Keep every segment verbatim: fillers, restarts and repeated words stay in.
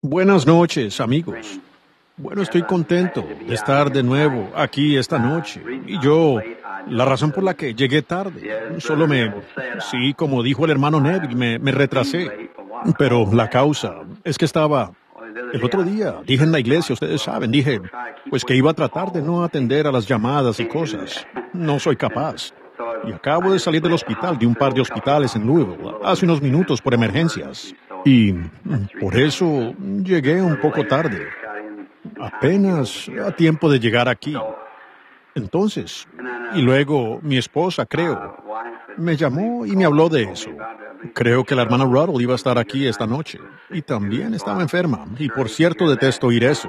Buenas noches, amigos. Bueno, estoy contento de estar de nuevo aquí esta noche. Y yo, la razón por la que llegué tarde, solo me, sí, como dijo el hermano Neville, me, me retrasé. Pero la causa es que estaba, el otro día, dije en la iglesia, ustedes saben, dije, pues que iba a tratar de no atender a las llamadas y cosas. No soy capaz. Y acabo de salir del hospital, de un par de hospitales en Louisville, hace unos minutos por emergencias. Y por eso llegué un poco tarde, apenas a tiempo de llegar aquí. Entonces, y luego mi esposa, creo, me llamó y me habló de eso. Creo que la hermana Ruddle iba a estar aquí esta noche, y también estaba enferma, y por cierto detesto oír eso.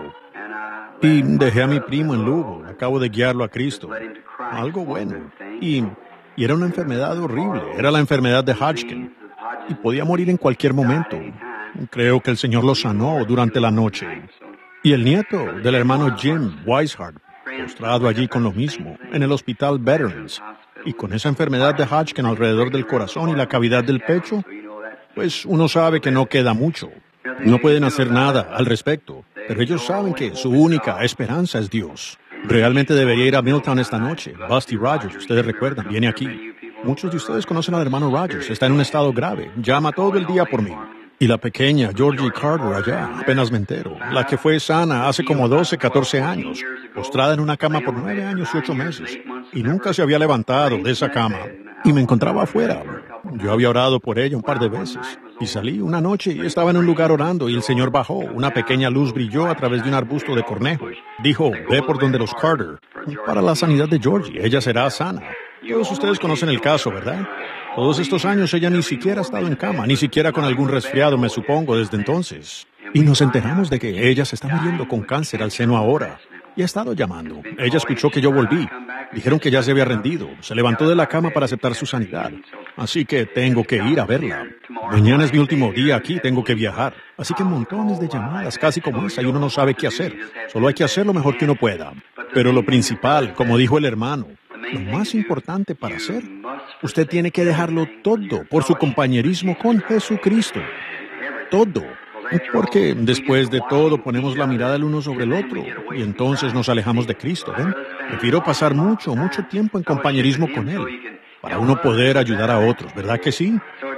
Y dejé a mi primo en Louisville, acabo de guiarlo a Cristo. Algo bueno. Y, y era una enfermedad horrible, era la enfermedad de Hodgkin. Y podía morir en cualquier momento. Creo que el Señor lo sanó durante la noche. Y el nieto del hermano Jim Weishart, postrado allí con lo mismo, en el hospital Veterans, y con esa enfermedad de Hodgkin alrededor del corazón y la cavidad del pecho, pues uno sabe que no queda mucho. No pueden hacer nada al respecto, pero ellos saben que su única esperanza es Dios. Realmente debería ir a Milltown esta noche. Busty Rogers, ustedes recuerdan, viene aquí. Muchos de ustedes conocen al hermano Rogers, está en un estado grave, llama todo el día por mí. Y la pequeña Georgie Carter allá, apenas me entero, la que fue sana hace como doce, catorce años, postrada en una cama por nueve años y ocho meses, y nunca se había levantado de esa cama. Y me encontraba afuera. Yo había orado por ella un par de veces, y salí una noche y estaba en un lugar orando, y el Señor bajó, una pequeña luz brilló a través de un arbusto de cornejo. Dijo, ve por donde los Carter, para la sanidad de Georgie, ella será sana. Todos ustedes conocen el caso, ¿verdad? Todos estos años ella ni siquiera ha estado en cama, ni siquiera con algún resfriado, me supongo, desde entonces. Y nos enteramos de que ella se está muriendo con cáncer al seno ahora. Y ha estado llamando. Ella escuchó que yo volví. Dijeron que ya se había rendido. Se levantó de la cama para aceptar su sanidad. Así que tengo que ir a verla. Mañana es mi último día aquí, tengo que viajar. Así que montones de llamadas, casi como esa, y uno no sabe qué hacer. Solo hay que hacer lo mejor que uno pueda. Pero lo principal, como dijo el hermano, lo más importante para hacer, usted tiene que dejarlo todo por su compañerismo con Jesucristo. Todo. Porque después de todo ponemos la mirada el uno sobre el otro y entonces nos alejamos de Cristo, ¿ven? Prefiero pasar mucho, mucho tiempo en compañerismo con Él para uno poder ayudar a otros, ¿verdad que sí?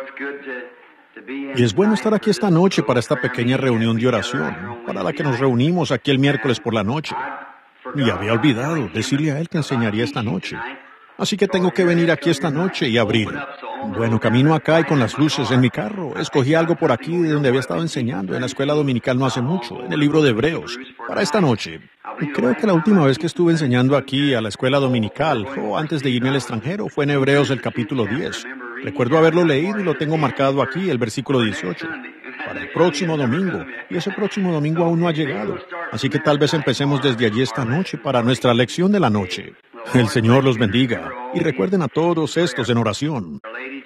Y es bueno estar aquí esta noche para esta pequeña reunión de oración, para la que nos reunimos aquí el miércoles por la noche. Y había olvidado decirle a él que enseñaría esta noche. Así que tengo que venir aquí esta noche y abrir. Bueno, camino acá y con las luces en mi carro. Escogí algo por aquí de donde había estado enseñando en la escuela dominical no hace mucho, en el libro de Hebreos, para esta noche. Y creo que la última vez que estuve enseñando aquí a la escuela dominical, o antes de irme al extranjero, fue en Hebreos el capítulo diez. Recuerdo haberlo leído y lo tengo marcado aquí, el versículo dieciocho. Para el próximo domingo, y ese próximo domingo aún no ha llegado. Así que tal vez empecemos desde allí esta noche para nuestra lección de la noche. El Señor los bendiga, y recuerden a todos estos en oración.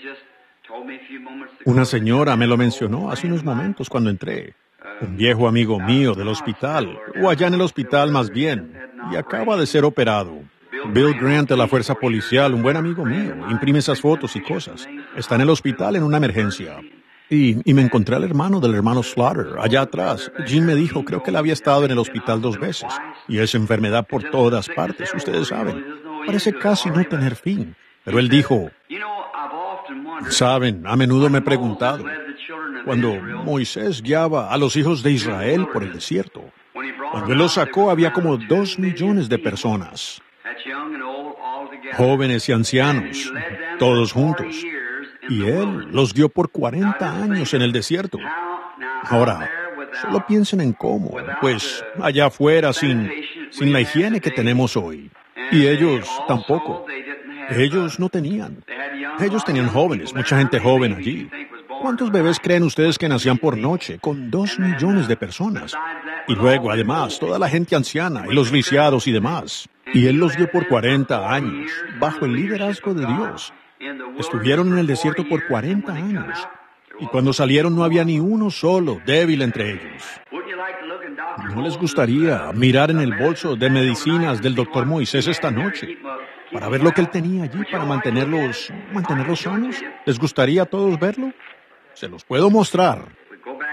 Una señora me lo mencionó hace unos momentos cuando entré. Un viejo amigo mío del hospital, o allá en el hospital más bien, y acaba de ser operado. Bill Grant de la Fuerza Policial, un buen amigo mío, imprime esas fotos y cosas. Está en el hospital en una emergencia. Y, y me encontré al hermano del hermano Slaughter, allá atrás. Jim me dijo, creo que él había estado en el hospital dos veces. Y es enfermedad por todas partes, ustedes saben. Parece casi no tener fin. Pero él dijo, saben, a menudo me he preguntado, cuando Moisés guiaba a los hijos de Israel por el desierto, cuando él los sacó había como dos millones de personas, jóvenes y ancianos, todos juntos. Y él los guió por cuarenta años en el desierto. Ahora, solo piensen en cómo, pues allá afuera sin, sin la higiene que tenemos hoy. Y ellos tampoco. Ellos no tenían. Ellos tenían jóvenes, mucha gente joven allí. ¿Cuántos bebés creen ustedes que nacían por noche? Con dos millones de personas. Y luego, además, toda la gente anciana y los lisiados y demás. Y él los guió por cuarenta años, bajo el liderazgo de Dios. Estuvieron en el desierto por cuarenta años, y cuando salieron no había ni uno solo débil entre ellos. ¿No les gustaría mirar en el bolso de medicinas del doctor Moisés esta noche para ver lo que él tenía allí para mantenerlos, mantenerlos sanos? ¿Les gustaría a todos verlo? Se los puedo mostrar.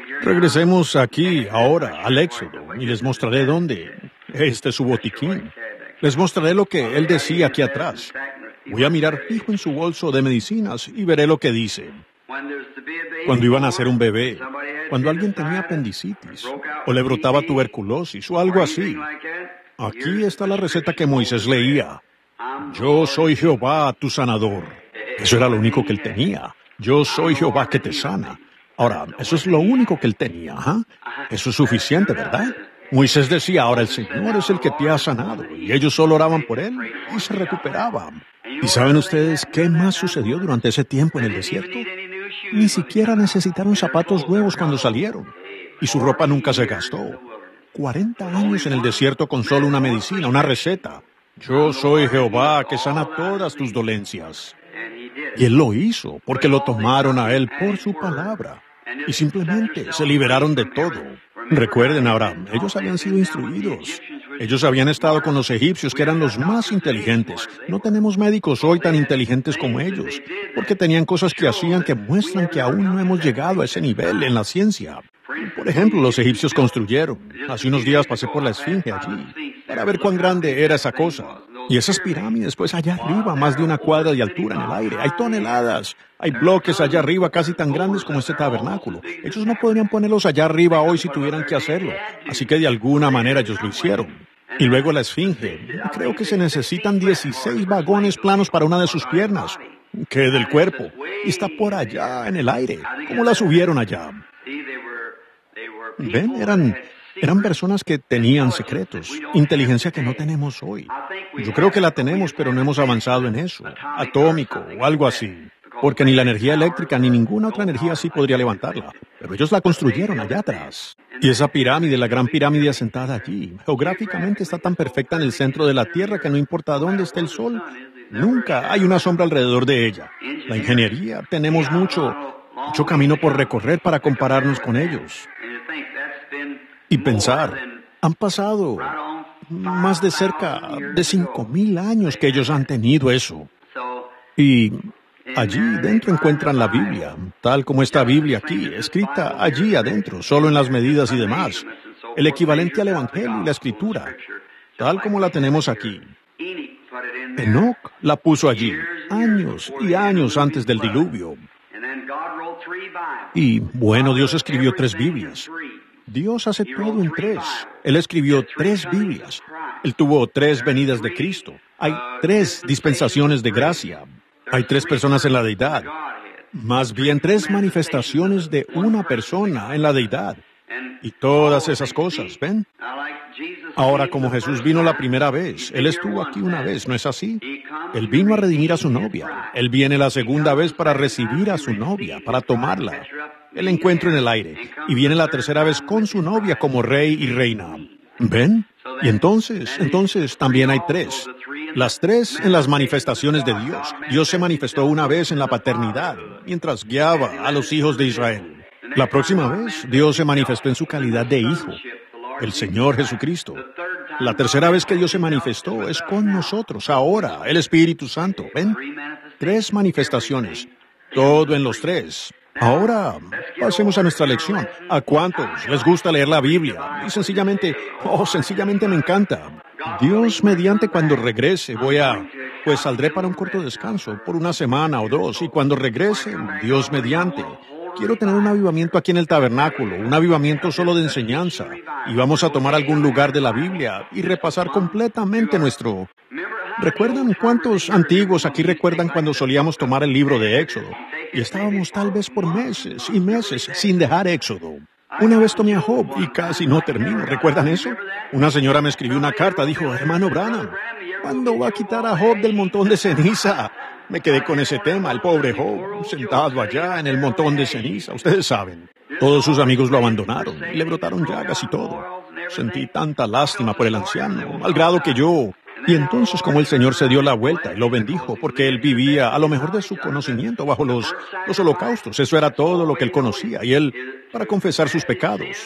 Regresemos aquí, ahora, al Éxodo, y les mostraré dónde. Este es su botiquín. Les mostraré lo que él decía aquí atrás. Voy a mirar fijo en su bolso de medicinas y veré lo que dice. Cuando iban a hacer un bebé, cuando alguien tenía apendicitis, o le brotaba tuberculosis, o algo así. Aquí está la receta que Moisés leía. Yo soy Jehová, tu sanador. Eso era lo único que él tenía. Yo soy Jehová que te sana. Ahora, eso es lo único que él tenía, ¿ah? Eso es suficiente, ¿verdad? Moisés decía, ahora el Señor es el que te ha sanado, y ellos solo oraban por él y se recuperaban. ¿Y saben ustedes qué más sucedió durante ese tiempo en el desierto? Ni siquiera necesitaron zapatos nuevos cuando salieron, y su ropa nunca se gastó. Cuarenta años en el desierto con solo una medicina, una receta. Yo soy Jehová que sana todas tus dolencias. Y él lo hizo, porque lo tomaron a él por su palabra. Y simplemente se liberaron de todo. Recuerden ahora, ellos habían sido instruidos. Ellos habían estado con los egipcios, que eran los más inteligentes. No tenemos médicos hoy tan inteligentes como ellos, porque tenían cosas que hacían que muestran que aún no hemos llegado a ese nivel en la ciencia. Por ejemplo, los egipcios construyeron. Hace unos días pasé por la Esfinge allí, para ver cuán grande era esa cosa. Y esas pirámides, pues allá arriba, más de una cuadra de altura en el aire. Hay toneladas. Hay bloques allá arriba casi tan grandes como este tabernáculo. Ellos no podrían ponerlos allá arriba hoy si tuvieran que hacerlo. Así que de alguna manera ellos lo hicieron. Y luego la Esfinge. Creo que se necesitan dieciséis vagones planos para una de sus piernas. ¿Qué del cuerpo? Y está por allá en el aire. ¿Cómo la subieron allá? ¿Ven? Eran... Eran personas que tenían secretos, inteligencia que no tenemos hoy. Yo creo que la tenemos, pero no hemos avanzado en eso, atómico o algo así, porque ni la energía eléctrica ni ninguna otra energía así podría levantarla. Pero ellos la construyeron allá atrás. Y esa pirámide, la gran pirámide asentada allí, geográficamente está tan perfecta en el centro de la Tierra que no importa dónde esté el sol, nunca hay una sombra alrededor de ella. La ingeniería, tenemos mucho, mucho camino por recorrer para compararnos con ellos. Y pensar, han pasado más de cerca de cinco mil años que ellos han tenido eso. Y allí dentro encuentran la Biblia, tal como esta Biblia aquí, escrita allí adentro, solo en las medidas y demás. El equivalente al Evangelio y la Escritura, tal como la tenemos aquí. Enoc la puso allí, años y años antes del diluvio. Y bueno, Dios escribió tres Biblias. Dios hace todo en tres. Él escribió tres Biblias. Él tuvo tres venidas de Cristo. Hay tres dispensaciones de gracia. Hay tres personas en la deidad. Más bien tres manifestaciones de una persona en la deidad. Y todas esas cosas, ¿ven? Ahora, como Jesús vino la primera vez, Él estuvo aquí una vez, ¿no es así? Él vino a redimir a su novia. Él viene la segunda vez para recibir a su novia, para tomarla. El encuentro en el aire. Y viene la tercera vez con su novia como rey y reina. ¿Ven? Y entonces, entonces también hay tres. Las tres en las manifestaciones de Dios. Dios se manifestó una vez en la paternidad, mientras guiaba a los hijos de Israel. La próxima vez, Dios se manifestó en su calidad de hijo, el Señor Jesucristo. La tercera vez que Dios se manifestó es con nosotros, ahora, el Espíritu Santo. ¿Ven? Tres manifestaciones. Todo en los tres. Ahora, pasemos a nuestra lección. ¿A cuántos les gusta leer la Biblia? Y sencillamente, oh, sencillamente me encanta. Dios mediante cuando regrese, voy a, pues saldré para un corto descanso, por una semana o dos, y cuando regrese, Dios mediante, quiero tener un avivamiento aquí en el tabernáculo, un avivamiento solo de enseñanza, y vamos a tomar algún lugar de la Biblia y repasar completamente nuestro... ¿Recuerdan cuántos antiguos aquí recuerdan cuando solíamos tomar el libro de Éxodo? Y estábamos tal vez por meses y meses sin dejar Éxodo. Una vez tomé a Job y casi no termino. ¿Recuerdan eso? Una señora me escribió una carta, dijo, hermano Branham, ¿cuándo va a quitar a Job del montón de ceniza? Me quedé con ese tema, el pobre Job, sentado allá en el montón de ceniza. Ustedes saben, todos sus amigos lo abandonaron y le brotaron llagas y todo. Sentí tanta lástima por el anciano, al grado que yo... Y entonces como el Señor se dio la vuelta y lo bendijo, porque él vivía a lo mejor de su conocimiento bajo los, los holocaustos. Eso era todo lo que él conocía, y él, para confesar sus pecados.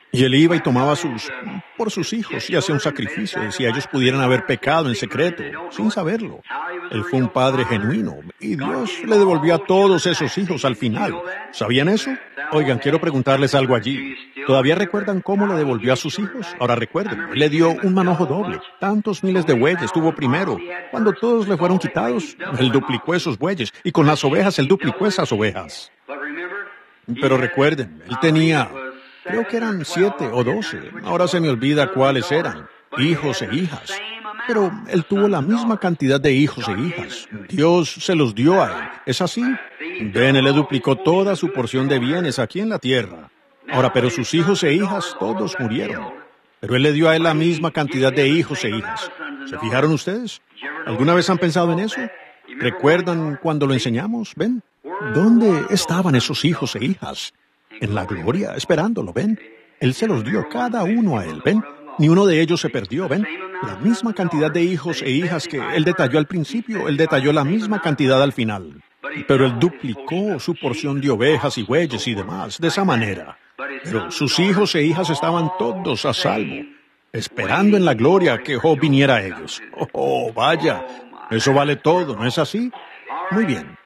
Y él iba y tomaba sus, por sus hijos y hacía un sacrificio, decía ellos pudieran haber pecado en secreto, sin saberlo. Él fue un padre genuino y Dios le devolvió a todos esos hijos al final. ¿Sabían eso? Oigan, quiero preguntarles algo allí. ¿Todavía recuerdan cómo le devolvió a sus hijos? Ahora recuerden, él le dio un manojo doble. Tantos miles de bueyes tuvo primero. Cuando todos le fueron quitados, él duplicó esos bueyes y con las ovejas él duplicó esas ovejas. Pero recuerden, él tenía... Creo que eran siete o doce. Ahora se me olvida cuáles eran. Hijos e hijas. Pero él tuvo la misma cantidad de hijos e hijas. Dios se los dio a él. ¿Es así? Ven, él le duplicó toda su porción de bienes aquí en la tierra. Ahora, pero sus hijos e hijas todos murieron. Pero él le dio a él la misma cantidad de hijos e hijas. ¿Se fijaron ustedes? ¿Alguna vez han pensado en eso? ¿Recuerdan cuando lo enseñamos? ¿Ven? ¿Dónde estaban esos hijos e hijas? En la gloria, esperándolo, ¿ven? Él se los dio cada uno a él, ¿ven? Ni uno de ellos se perdió, ¿ven? La misma cantidad de hijos e hijas que él detalló al principio, él detalló la misma cantidad al final. Pero él duplicó su porción de ovejas y bueyes y demás, de esa manera. Pero sus hijos e hijas estaban todos a salvo, esperando en la gloria que Job viniera a ellos. Oh, vaya, eso vale todo, ¿no es así? Muy bien.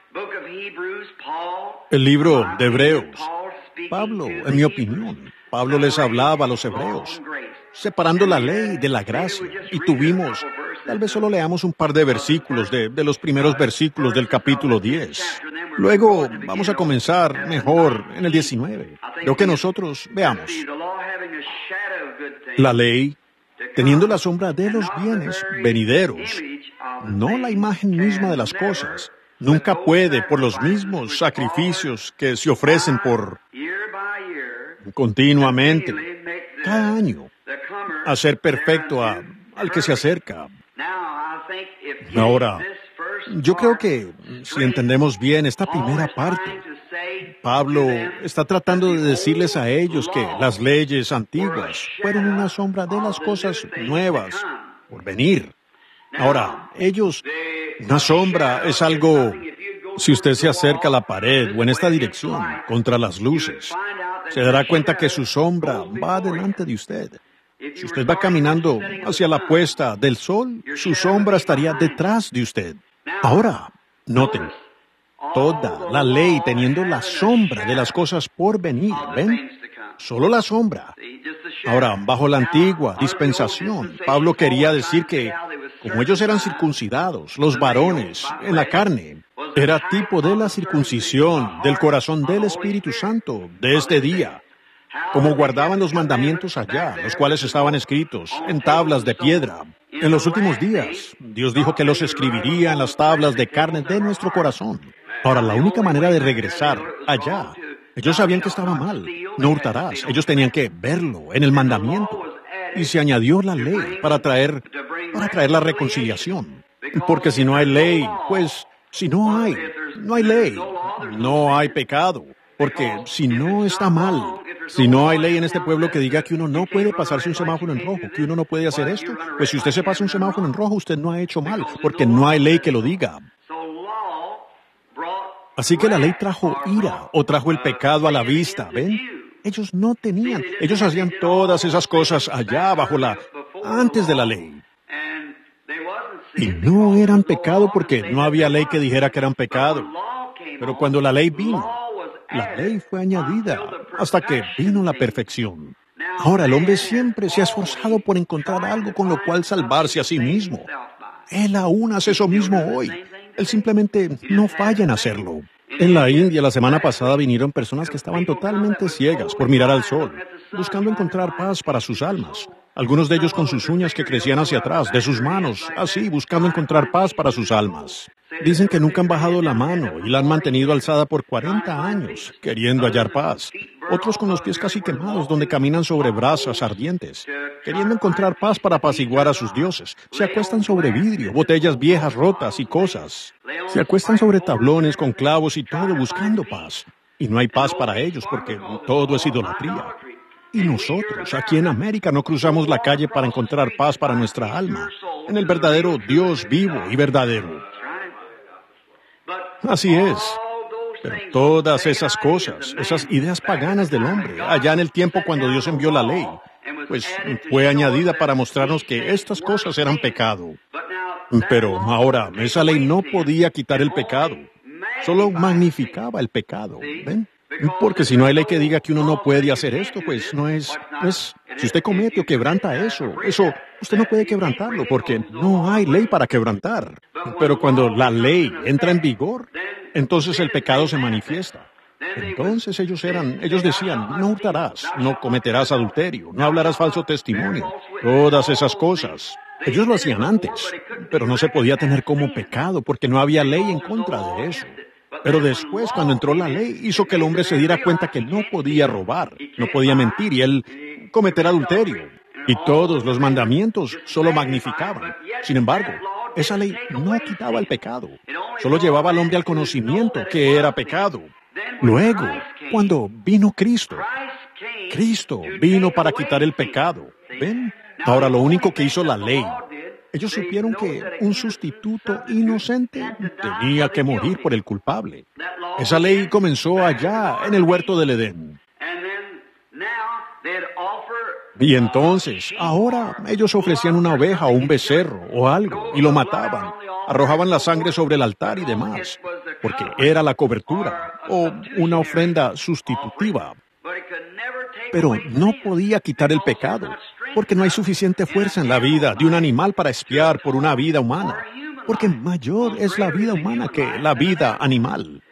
El libro de Hebreos. Pablo, en mi opinión, Pablo les hablaba a los hebreos, separando la ley de la gracia, y tuvimos, tal vez solo leamos un par de versículos de, de los primeros versículos del capítulo diez. Luego vamos a comenzar mejor en el diecinueve. Creo que nosotros, veamos, la ley, teniendo la sombra de los bienes venideros, no la imagen misma de las cosas, nunca puede, por los mismos sacrificios que se ofrecen por continuamente, cada año, hacer perfecto a, al que se acerca. Ahora, yo creo que si entendemos bien esta primera parte, Pablo está tratando de decirles a ellos que las leyes antiguas fueron una sombra de las cosas nuevas por venir. Ahora, ellos, una sombra es algo, si usted se acerca a la pared o en esta dirección, contra las luces, se dará cuenta que su sombra va delante de usted. Si usted va caminando hacia la puesta del sol, su sombra estaría detrás de usted. Ahora, noten, toda la ley teniendo la sombra de las cosas por venir, ¿ven? Solo la sombra. Ahora, bajo la antigua dispensación, Pablo quería decir que, como ellos eran circuncidados, los varones, en la carne, era tipo de la circuncisión del corazón del Espíritu Santo de este día, como guardaban los mandamientos allá, los cuales estaban escritos en tablas de piedra. En los últimos días, Dios dijo que los escribiría en las tablas de carne de nuestro corazón. Ahora, la única manera de regresar allá, ellos sabían que estaba mal. No hurtarás. Ellos tenían que verlo en el mandamiento. Y se añadió la ley para traer, para traer la reconciliación. Porque si no hay ley, pues, si no hay, no hay ley, no hay pecado. Porque si no está mal, si no hay ley en este pueblo que diga que uno no puede pasarse un semáforo en rojo, que uno no puede hacer esto, pues si usted se pasa un semáforo en rojo, usted no ha hecho mal, porque no hay ley que lo diga. Así que la ley trajo ira o trajo el pecado a la vista, ¿ven? Ellos no tenían, ellos hacían todas esas cosas allá bajo la, antes de la ley. Y no eran pecado porque no había ley que dijera que eran pecado. Pero cuando la ley vino, la ley fue añadida hasta que vino la perfección. Ahora el hombre siempre se ha esforzado por encontrar algo con lo cual salvarse a sí mismo. Él aún hace eso mismo hoy. Él simplemente no falla en hacerlo. En la India la semana pasada vinieron personas que estaban totalmente ciegas por mirar al sol, buscando encontrar paz para sus almas. Algunos de ellos con sus uñas que crecían hacia atrás, de sus manos, así, buscando encontrar paz para sus almas. Dicen que nunca han bajado la mano y la han mantenido alzada por cuarenta años, queriendo hallar paz. Otros con los pies casi quemados, donde caminan sobre brasas ardientes, queriendo encontrar paz para apaciguar a sus dioses. Se acuestan sobre vidrio, botellas viejas rotas y cosas. Se acuestan sobre tablones con clavos y todo buscando paz. Y no hay paz para ellos porque todo es idolatría. Y nosotros, aquí en América, no cruzamos la calle para encontrar paz para nuestra alma, en el verdadero Dios vivo y verdadero. Así es. Pero todas esas cosas, esas ideas paganas del hombre, allá en el tiempo cuando Dios envió la ley, pues fue añadida para mostrarnos que estas cosas eran pecado. Pero ahora, esa ley no podía quitar el pecado, solo magnificaba el pecado, ¿ven? Porque si no hay ley que diga que uno no puede hacer esto, pues no es, no es, si usted comete o quebranta eso, eso, usted no puede quebrantarlo porque no hay ley para quebrantar. Pero cuando la ley entra en vigor, entonces el pecado se manifiesta. Entonces ellos eran, ellos decían, no hurtarás, no cometerás adulterio, no hablarás falso testimonio, todas esas cosas. Ellos lo hacían antes, pero no se podía tener como pecado porque no había ley en contra de eso. Pero después, cuando entró la ley, hizo que el hombre se diera cuenta que no podía robar, no podía mentir y él cometer adulterio. Y todos los mandamientos solo magnificaban. Sin embargo, esa ley no quitaba el pecado, solo llevaba al hombre al conocimiento que era pecado. Luego, cuando vino Cristo, Cristo vino para quitar el pecado. ¿Ven? Ahora, lo único que hizo la ley, ellos supieron que un sustituto inocente tenía que morir por el culpable. Esa ley comenzó allá en el huerto del Edén. Y entonces, ahora ellos ofrecían una oveja o un becerro o algo y lo mataban. Arrojaban la sangre sobre el altar y demás, porque era la cobertura o una ofrenda sustitutiva. Pero no podía quitar el pecado, porque no hay suficiente fuerza en la vida de un animal para expiar por una vida humana, porque mayor es la vida humana que la vida animal.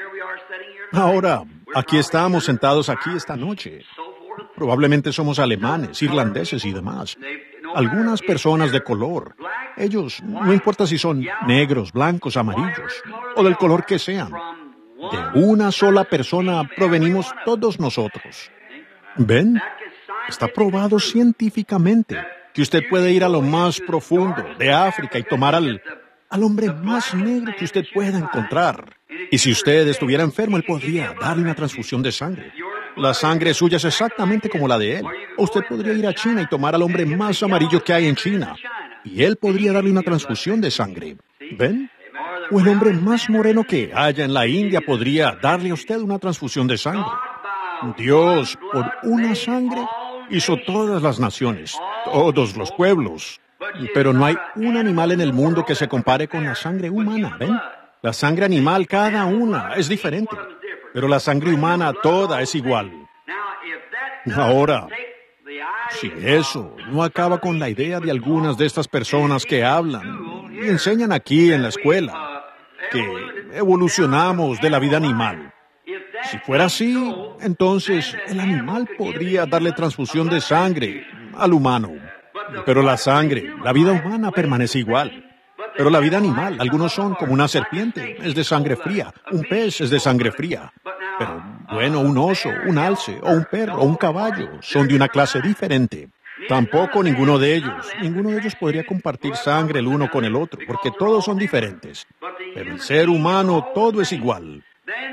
Ahora, aquí estamos sentados aquí esta noche. Probablemente somos alemanes, irlandeses y demás. Algunas personas de color. Ellos, no importa si son negros, blancos, amarillos, o del color que sean. De una sola persona provenimos todos nosotros. ¿Ven? Está probado científicamente que usted puede ir a lo más profundo de África y tomar al, al hombre más negro que usted pueda encontrar. Y si usted estuviera enfermo, él podría darle una transfusión de sangre. La sangre suya es exactamente como la de él. O usted podría ir a China y tomar al hombre más amarillo que hay en China, y él podría darle una transfusión de sangre. ¿Ven? O el hombre más moreno que haya en la India podría darle a usted una transfusión de sangre. Dios, por una sangre, hizo todas las naciones, todos los pueblos. Pero no hay un animal en el mundo que se compare con la sangre humana, ¿ven? La sangre animal, cada una, es diferente. Pero la sangre humana toda es igual. Ahora, si eso no acaba con la idea de algunas de estas personas que hablan y enseñan aquí en la escuela que evolucionamos de la vida animal. Si fuera así, entonces el animal podría darle transfusión de sangre al humano. Pero la sangre, la vida humana permanece igual. Pero la vida animal, algunos son como una serpiente, es de sangre fría, un pez es de sangre fría. Pero, bueno, un oso, un alce, o un perro, o un caballo, son de una clase diferente. Tampoco ninguno de ellos, ninguno de ellos podría compartir sangre el uno con el otro, porque todos son diferentes. Pero el ser humano, todo es igual.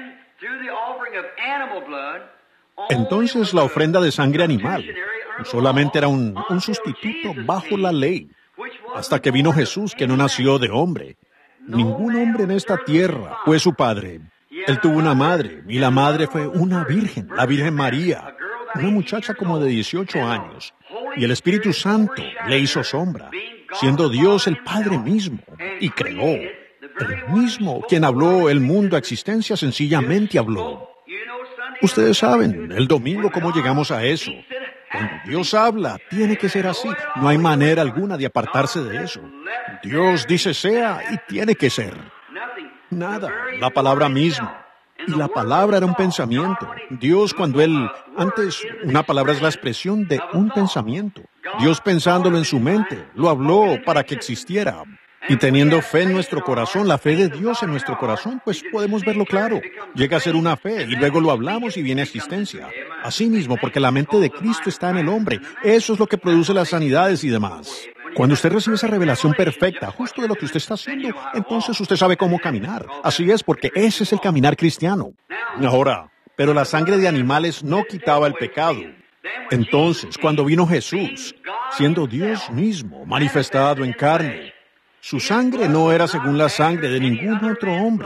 Entonces la ofrenda de sangre animal solamente era un, un sustituto bajo la ley, hasta que vino Jesús, que no nació de hombre. Ningún hombre en esta tierra fue su padre. Él tuvo una madre, y la madre fue una virgen, la Virgen María, una muchacha como de dieciocho años. Y el Espíritu Santo le hizo sombra, siendo Dios el Padre mismo, y creó. El mismo quien habló el mundo a existencia sencillamente habló. Ustedes saben, el domingo, cómo llegamos a eso. Cuando Dios habla, tiene que ser así. No hay manera alguna de apartarse de eso. Dios dice sea y tiene que ser. Nada, la palabra misma. Y la palabra era un pensamiento. Dios, cuando Él, antes, una palabra es la expresión de un pensamiento. Dios pensándolo en su mente, lo habló para que existiera. Y teniendo fe en nuestro corazón, la fe de Dios en nuestro corazón, pues podemos verlo claro. Llega a ser una fe y luego lo hablamos y viene a existencia. Así mismo, porque la mente de Cristo está en el hombre. Eso es lo que produce las sanidades y demás. Cuando usted recibe esa revelación perfecta, justo de lo que usted está haciendo, entonces usted sabe cómo caminar. Así es, porque ese es el caminar cristiano. Ahora, pero la sangre de animales no quitaba el pecado. Entonces, cuando vino Jesús, siendo Dios mismo manifestado en carne, su sangre no era según la sangre de ningún otro hombre,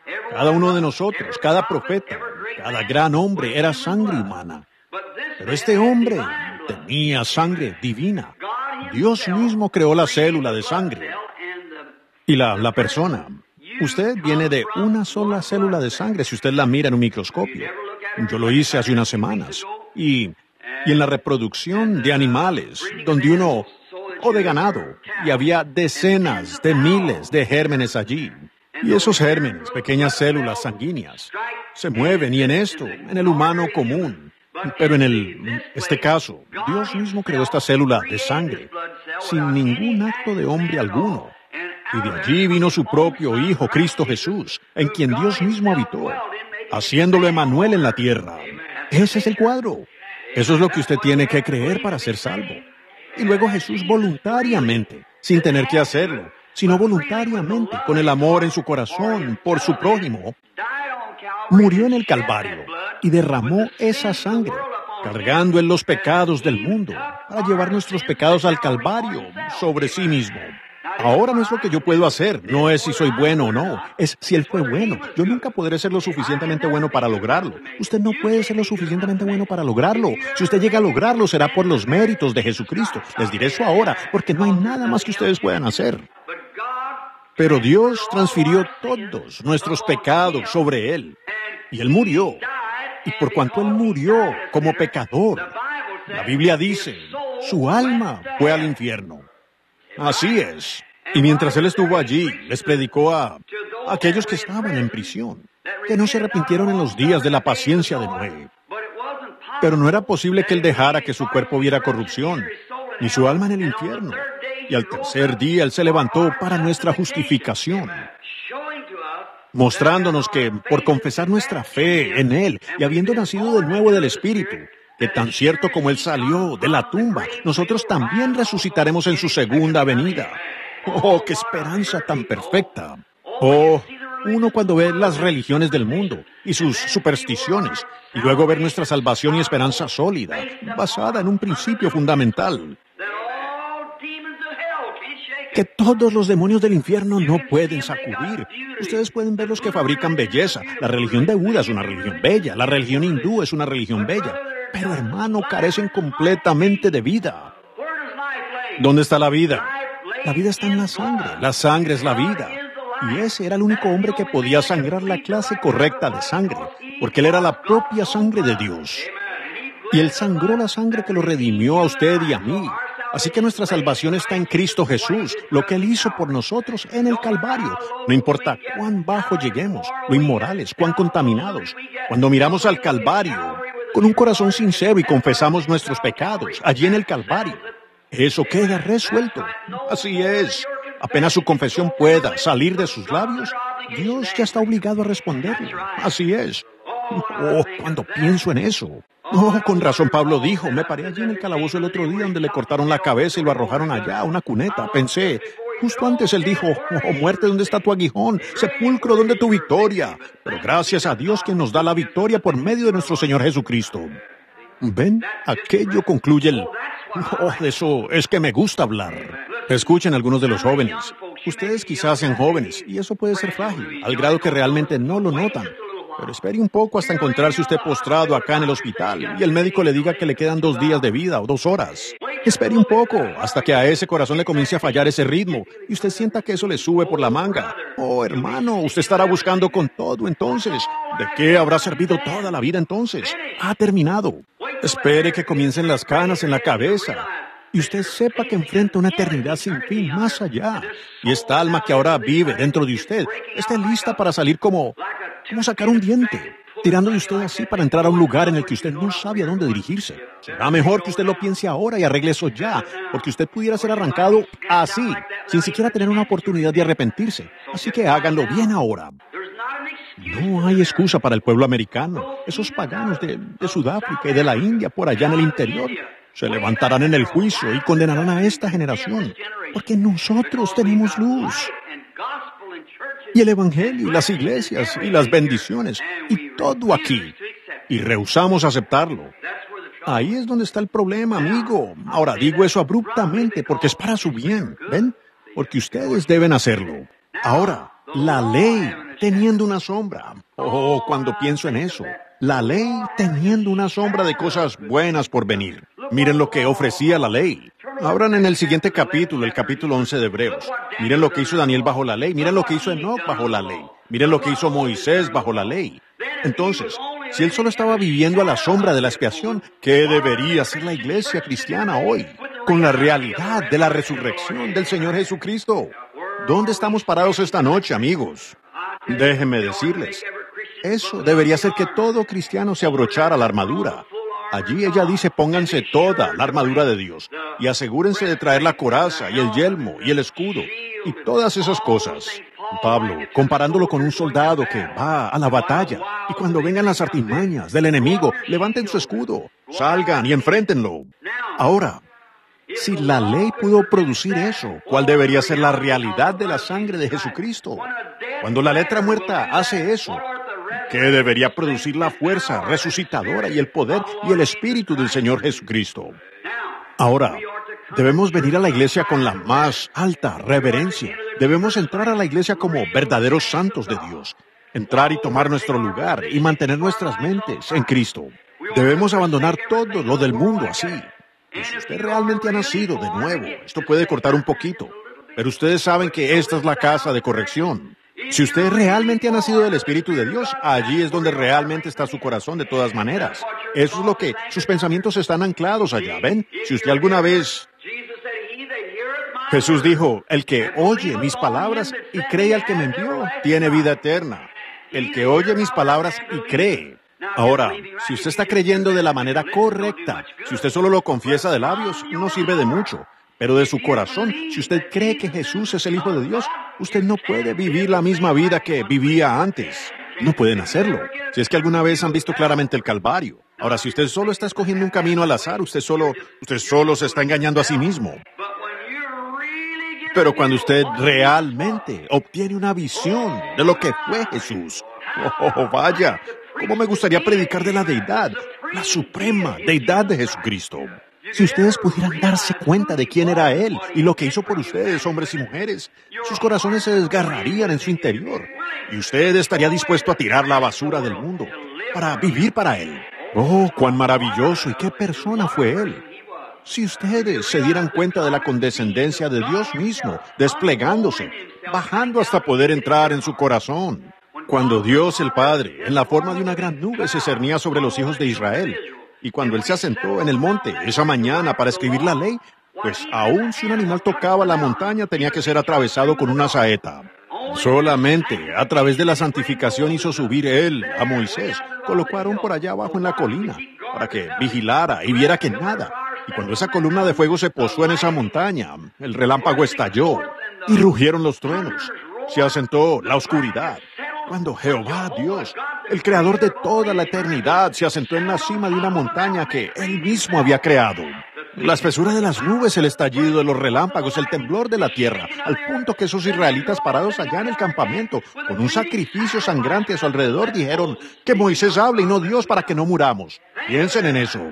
Cada uno de nosotros, cada profeta, cada gran hombre era sangre humana. Pero este hombre tenía sangre divina. Dios mismo creó la célula de sangre. Y la, la persona, usted viene de una sola célula de sangre si usted la mira en un microscopio. Yo lo hice hace unas semanas. Y, y en la reproducción de animales, donde uno, o de ganado, y había decenas de miles de gérmenes allí. Y esos gérmenes, pequeñas células sanguíneas, se mueven y en esto, en el humano común. Pero en el, este caso, Dios mismo creó esta célula de sangre, sin ningún acto de hombre alguno. Y de allí vino su propio Hijo, Cristo Jesús, en quien Dios mismo habitó, haciéndolo Emmanuel en la tierra. Ese es el cuadro. Eso es lo que usted tiene que creer para ser salvo. Y luego Jesús voluntariamente, sin tener que hacerlo, sino voluntariamente, con el amor en su corazón por su prójimo, murió en el Calvario y derramó esa sangre, cargando en los pecados del mundo, para llevar nuestros pecados al Calvario sobre sí mismo. Ahora no es lo que yo puedo hacer, no es si soy bueno o no, es si Él fue bueno. Yo nunca podré ser lo suficientemente bueno para lograrlo. Usted no puede ser lo suficientemente bueno para lograrlo. Si usted llega a lograrlo, será por los méritos de Jesucristo. Les diré eso ahora, porque no hay nada más que ustedes puedan hacer. Pero Dios transfirió todos nuestros pecados sobre Él, y Él murió. Y por cuanto Él murió como pecador, la Biblia dice, su alma fue al infierno. Así es. Y mientras Él estuvo allí, les predicó a, a aquellos que estaban en prisión, que no se arrepintieron en los días de la paciencia de Noé. Pero no era posible que Él dejara que su cuerpo viera corrupción, ni su alma en el infierno. Y al tercer día Él se levantó para nuestra justificación, mostrándonos que, por confesar nuestra fe en Él y habiendo nacido de nuevo del Espíritu, que tan cierto como Él salió de la tumba, nosotros también resucitaremos en su segunda venida. ¡Oh, qué esperanza tan perfecta! Oh, uno cuando ve las religiones del mundo y sus supersticiones, y luego ver nuestra salvación y esperanza sólida, basada en un principio fundamental, que todos los demonios del infierno no pueden sacudir. Ustedes pueden ver los que fabrican belleza. La religión de Buda es una religión bella, la religión hindú es una religión bella, pero hermano, carecen completamente de vida. ¿Dónde está la vida? La vida está en la sangre. La sangre es la vida. Y ese era el único hombre que podía sangrar la clase correcta de sangre, porque él era la propia sangre de Dios. Y él sangró la sangre que lo redimió a usted y a mí. Así que nuestra salvación está en Cristo Jesús, lo que Él hizo por nosotros en el Calvario. No importa cuán bajo lleguemos, lo inmorales, cuán contaminados. Cuando miramos al Calvario, con un corazón sincero y confesamos nuestros pecados, allí en el Calvario, eso queda resuelto. Así es. Apenas su confesión pueda salir de sus labios, Dios ya está obligado a responderle. Así es. Oh, cuando pienso en eso. Oh, con razón Pablo dijo, me paré allí en el calabozo el otro día donde le cortaron la cabeza y lo arrojaron allá a una cuneta. Pensé, justo antes él dijo, oh, muerte, ¿dónde está tu aguijón? Sepulcro, ¿dónde tu victoria? Pero gracias a Dios quien nos da la victoria por medio de nuestro Señor Jesucristo. ¿Ven? Aquello concluye el... Oh, de eso es que me gusta hablar. Escuchen algunos de los jóvenes. Ustedes quizás sean jóvenes, y eso puede ser frágil, al grado que realmente no lo notan. Pero espere un poco hasta encontrarse usted postrado acá en el hospital y el médico le diga que le quedan dos días de vida o dos horas. Espere un poco hasta que a ese corazón le comience a fallar ese ritmo y usted sienta que eso le sube por la manga. Oh, hermano, usted estará buscando con todo entonces. ¿De qué habrá servido toda la vida entonces? Ha terminado. Espere que comiencen las canas en la cabeza y usted sepa que enfrenta una eternidad sin fin más allá. Y esta alma que ahora vive dentro de usted está lista para salir como... como sacar un diente, tirando de usted así para entrar a un lugar en el que usted no sabe a dónde dirigirse. Será mejor que usted lo piense ahora y arregle eso ya, porque usted pudiera ser arrancado así, sin siquiera tener una oportunidad de arrepentirse. Así que háganlo bien ahora. No hay excusa para el pueblo americano. Esos paganos de, de Sudáfrica y de la India por allá en el interior se levantarán en el juicio y condenarán a esta generación, porque nosotros tenemos luz. Y el Evangelio, y las iglesias, y las bendiciones, y todo aquí. Y rehusamos aceptarlo. Ahí es donde está el problema, amigo. Ahora digo eso abruptamente porque es para su bien, ¿ven? Porque ustedes deben hacerlo. Ahora, la ley teniendo una sombra. Oh, cuando pienso en eso, la ley teniendo una sombra de cosas buenas por venir. Miren lo que ofrecía la ley. Abran en el siguiente capítulo, el capítulo once de Hebreos. Miren lo que hizo Daniel bajo la ley. Miren lo que hizo Enoc bajo la ley. Miren lo que hizo Moisés bajo la ley. Entonces, si él solo estaba viviendo a la sombra de la expiación, ¿qué debería ser la iglesia cristiana hoy? Con la realidad de la resurrección del Señor Jesucristo. ¿Dónde estamos parados esta noche, amigos? Déjenme decirles, eso debería ser que todo cristiano se abrochara la armadura. Allí ella dice, pónganse toda la armadura de Dios y asegúrense de traer la coraza y el yelmo y el escudo y todas esas cosas. Pablo, comparándolo con un soldado que va a la batalla y cuando vengan las artimañas del enemigo, levanten su escudo, salgan y enfréntenlo. Ahora, si la ley pudo producir eso, ¿cuál debería ser la realidad de la sangre de Jesucristo? Cuando la letra muerta hace eso, ¿qué debería producir la fuerza resucitadora y el poder y el espíritu del Señor Jesucristo? Ahora, debemos venir a la iglesia con la más alta reverencia. Debemos entrar a la iglesia como verdaderos santos de Dios. Entrar y tomar nuestro lugar y mantener nuestras mentes en Cristo. Debemos abandonar todo lo del mundo así. Y si usted realmente ha nacido de nuevo, esto puede cortar un poquito, pero ustedes saben que esta es la casa de corrección. Si usted realmente ha nacido del Espíritu de Dios, allí es donde realmente está su corazón de todas maneras. Eso es lo que sus pensamientos están anclados allá, ¿ven? Si usted alguna vez... Jesús dijo, el que oye mis palabras y cree al que me envió, tiene vida eterna. El que oye mis palabras y cree. Ahora, si usted está creyendo de la manera correcta, si usted solo lo confiesa de labios, no sirve de mucho. Pero de su corazón, si usted cree que Jesús es el Hijo de Dios, usted no puede vivir la misma vida que vivía antes. No pueden hacerlo. Si es que alguna vez han visto claramente el Calvario. Ahora, si usted solo está escogiendo un camino al azar, usted solo, usted solo se está engañando a sí mismo. Pero cuando usted realmente obtiene una visión de lo que fue Jesús, oh, oh, vaya, cómo me gustaría predicar de la deidad, la suprema deidad de Jesucristo. Si ustedes pudieran darse cuenta de quién era Él y lo que hizo por ustedes, hombres y mujeres, sus corazones se desgarrarían en su interior y usted estaría dispuesto a tirar la basura del mundo para vivir para Él. Oh, cuán maravilloso y qué persona fue Él. Si ustedes se dieran cuenta de la condescendencia de Dios mismo, desplegándose, bajando hasta poder entrar en su corazón. Cuando Dios el Padre, en la forma de una gran nube, se cernía sobre los hijos de Israel, y cuando Él se asentó en el monte esa mañana para escribir la ley, pues aun si un animal tocaba la montaña tenía que ser atravesado con una saeta. Solamente a través de la santificación hizo subir Él a Moisés, colocaron por allá abajo en la colina, para que vigilara y viera que nada. Y cuando esa columna de fuego se posó en esa montaña, el relámpago estalló y rugieron los truenos. Se asentó la oscuridad. Cuando Jehová Dios, el creador de toda la eternidad, se asentó en la cima de una montaña que Él mismo había creado. La espesura de las nubes, el estallido de los relámpagos, el temblor de la tierra, al punto que esos israelitas parados allá en el campamento, con un sacrificio sangrante a su alrededor, dijeron que Moisés hable y no Dios para que no muramos. Piensen en eso.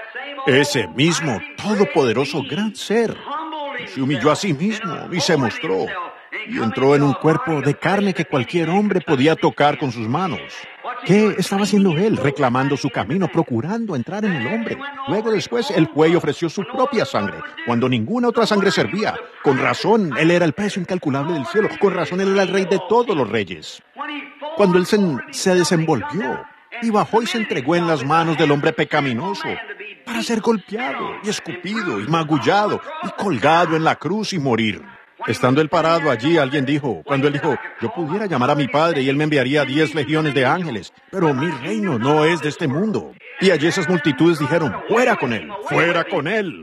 Ese mismo todopoderoso gran ser se humilló a sí mismo y se mostró, y entró en un cuerpo de carne que cualquier hombre podía tocar con sus manos. ¿Qué estaba haciendo Él? Reclamando su camino, procurando entrar en el hombre. Luego después, Él fue y ofreció su propia sangre, cuando ninguna otra sangre servía. Con razón, Él era el precio incalculable del cielo. Con razón, Él era el rey de todos los reyes. Cuando Él se, se desenvolvió y bajó y se entregó en las manos del hombre pecaminoso, para ser golpeado y escupido y magullado y colgado en la cruz y morir. Estando él parado allí, alguien dijo, cuando él dijo, yo pudiera llamar a mi padre y él me enviaría diez legiones de ángeles, pero mi reino no es de este mundo. Y allí esas multitudes dijeron, fuera con él, fuera con él.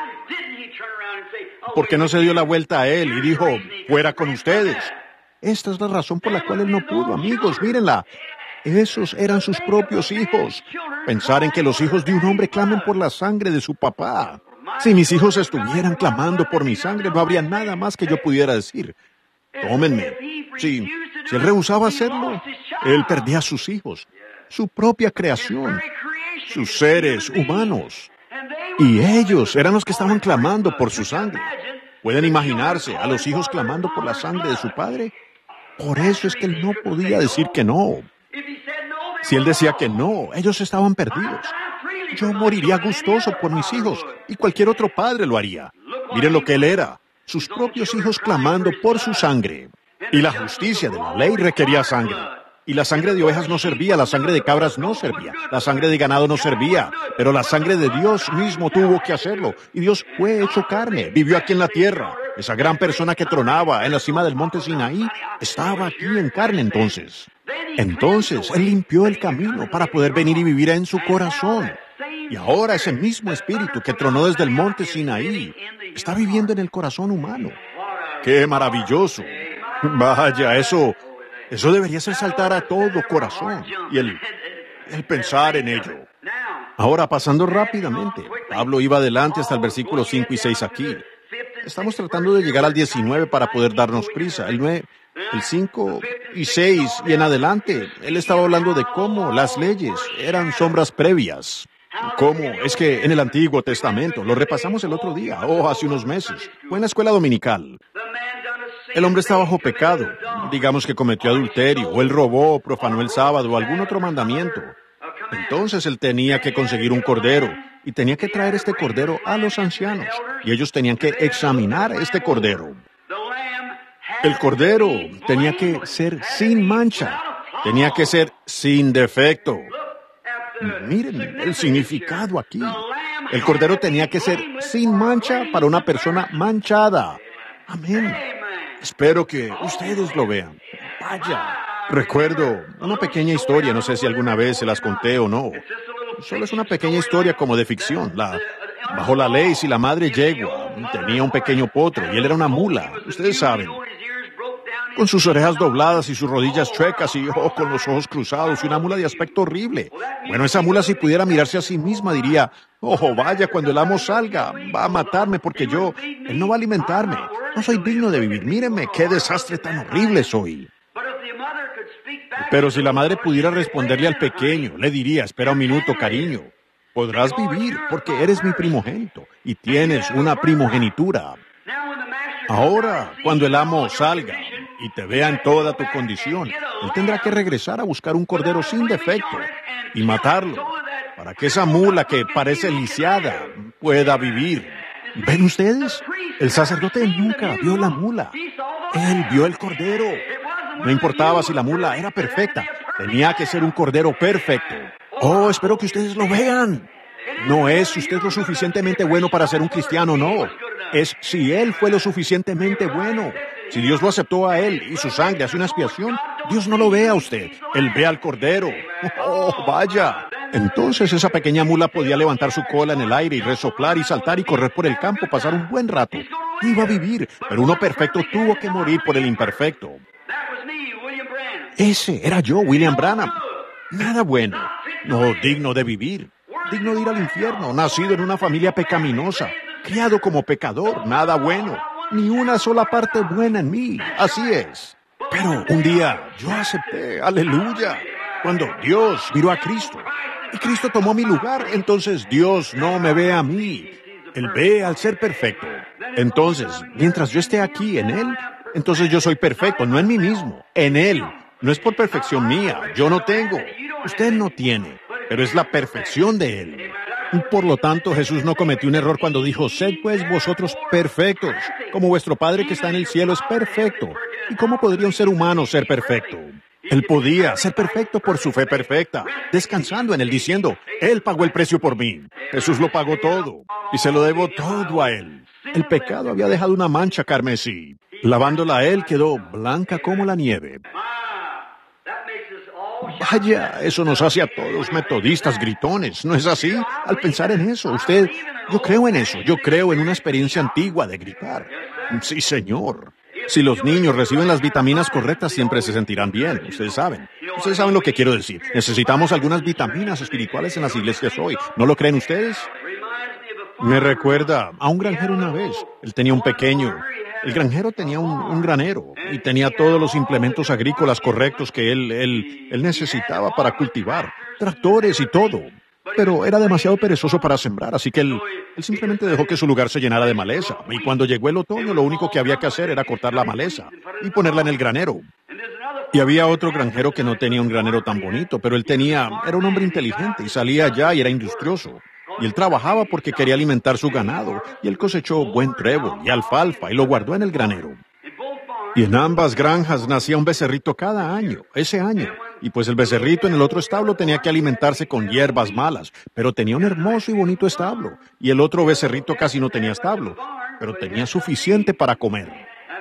¿Por qué no se dio la vuelta a él y dijo, fuera con ustedes? Esta es la razón por la cual él no pudo, amigos, mírenla. Esos eran sus propios hijos. Pensar en que los hijos de un hombre clamen por la sangre de su papá. Si mis hijos estuvieran clamando por mi sangre, no habría nada más que yo pudiera decir. Tómenme. Si, si él rehusaba hacerlo, él perdía a sus hijos, su propia creación, sus seres humanos. Y ellos eran los que estaban clamando por su sangre. ¿Pueden imaginarse a los hijos clamando por la sangre de su padre? Por eso es que él no podía decir que no. Si él decía que no, ellos estaban perdidos. Yo moriría gustoso por mis hijos, y cualquier otro padre lo haría. Miren lo que él era, sus propios hijos clamando por su sangre. Y la justicia de la ley requería sangre. Y la sangre de ovejas no servía, la sangre de cabras no servía, la sangre de ganado no servía, pero la sangre de Dios mismo tuvo que hacerlo. Y Dios fue hecho carne, vivió aquí en la tierra. Esa gran persona que tronaba en la cima del monte Sinaí estaba aquí en carne entonces. Entonces, Él limpió el camino para poder venir y vivir en su corazón. Y ahora ese mismo espíritu que tronó desde el monte Sinaí está viviendo en el corazón humano. ¡Qué maravilloso! Vaya, eso... Eso debería hacer saltar a todo corazón y el, el pensar en ello. Ahora, pasando rápidamente, Pablo iba adelante hasta el versículo cinco y seis aquí. Estamos tratando de llegar al diecinueve para poder darnos prisa. El nueve, el cinco y seis y en adelante, él estaba hablando de cómo las leyes eran sombras previas. ¿Cómo? Es que en el Antiguo Testamento, lo repasamos el otro día, o hace unos meses, fue en la escuela dominical. El hombre está bajo pecado, digamos que cometió adulterio, o él robó, o profanó el sábado, o algún otro mandamiento. Entonces él tenía que conseguir un cordero, y tenía que traer este cordero a los ancianos, y ellos tenían que examinar este cordero. El cordero tenía que ser sin mancha, tenía que ser sin defecto. Miren el significado aquí. El cordero tenía que ser sin mancha para una persona manchada. Amén. Espero que ustedes lo vean. Vaya. Recuerdo una pequeña historia, no sé si alguna vez se las conté o no. Solo es una pequeña historia como de ficción. La, bajo la ley, si la madre yegua tenía un pequeño potro y él era una mula, ustedes saben, con sus orejas dobladas y sus rodillas chuecas y oh, con los ojos cruzados y una mula de aspecto horrible. Bueno, esa mula si pudiera mirarse a sí misma diría, oh, vaya, cuando el amo salga, va a matarme porque yo, él no va a alimentarme. No soy digno de vivir. Mírenme, qué desastre tan horrible soy. Pero si la madre pudiera responderle al pequeño, le diría, espera un minuto, cariño. Podrás vivir porque eres mi primogénito y tienes una primogenitura. Ahora, cuando el amo salga y te vea en toda tu condición, él tendrá que regresar a buscar un cordero sin defecto y matarlo para que esa mula que parece lisiada pueda vivir. ¿Ven ustedes? El sacerdote nunca vio la mula. Él vio el cordero. No importaba si la mula era perfecta. Tenía que ser un cordero perfecto. Oh, espero que ustedes lo vean. No es usted lo suficientemente bueno para ser un cristiano, no. Es si Él fue lo suficientemente bueno. Si Dios lo aceptó a Él y su sangre hace una expiación, Dios no lo ve a usted. Él ve al cordero. Oh, vaya. Entonces esa pequeña mula podía levantar su cola en el aire y resoplar y saltar y correr por el campo, pasar un buen rato. Iba a vivir, pero uno perfecto tuvo que morir por el imperfecto. Ese era yo, William Branham. Nada bueno, no digno de vivir, digno de ir al infierno, nacido en una familia pecaminosa, criado como pecador, nada bueno, ni una sola parte buena en mí, así es. Pero un día yo acepté, aleluya, cuando Dios miró a Cristo, y Cristo tomó mi lugar, entonces Dios no me ve a mí, Él ve al ser perfecto. Entonces, mientras yo esté aquí en Él, entonces yo soy perfecto, no en mí mismo, en Él. No es por perfección mía, yo no tengo, usted no tiene, pero es la perfección de Él. Por lo tanto, Jesús no cometió un error cuando dijo, sed pues vosotros perfectos, como vuestro Padre que está en el cielo es perfecto. ¿Y cómo podría un ser humano ser perfecto? Él podía ser perfecto por su fe perfecta, descansando en Él diciendo, Él pagó el precio por mí. Jesús lo pagó todo, y se lo debo todo a Él. El pecado había dejado una mancha carmesí. Lavándola a Él quedó blanca como la nieve. Vaya, eso nos hace a todos metodistas gritones, ¿no es así? Al pensar en eso, usted, yo creo en eso, yo creo en una experiencia antigua de gritar. Sí, señor. Si los niños reciben las vitaminas correctas, siempre se sentirán bien, ustedes saben. Ustedes saben lo que quiero decir. Necesitamos algunas vitaminas espirituales en las iglesias hoy. ¿No lo creen ustedes? Me recuerda a un granjero una vez. Él tenía un pequeño... El granjero tenía un, un granero y tenía todos los implementos agrícolas correctos que él, él, él necesitaba para cultivar, tractores y todo. Pero era demasiado perezoso para sembrar, así que él, él simplemente dejó que su lugar se llenara de maleza. Y cuando llegó el otoño, lo único que había que hacer era cortar la maleza y ponerla en el granero. Y había otro granjero que no tenía un granero tan bonito, pero él tenía, era un hombre inteligente y salía allá y era industrioso. Y él trabajaba porque quería alimentar su ganado, y él cosechó buen trébol y alfalfa y lo guardó en el granero. Y en ambas granjas nacía un becerrito cada año, ese año. Y pues el becerrito en el otro establo tenía que alimentarse con hierbas malas, pero tenía un hermoso y bonito establo. Y el otro becerrito casi no tenía establo, pero tenía suficiente para comer.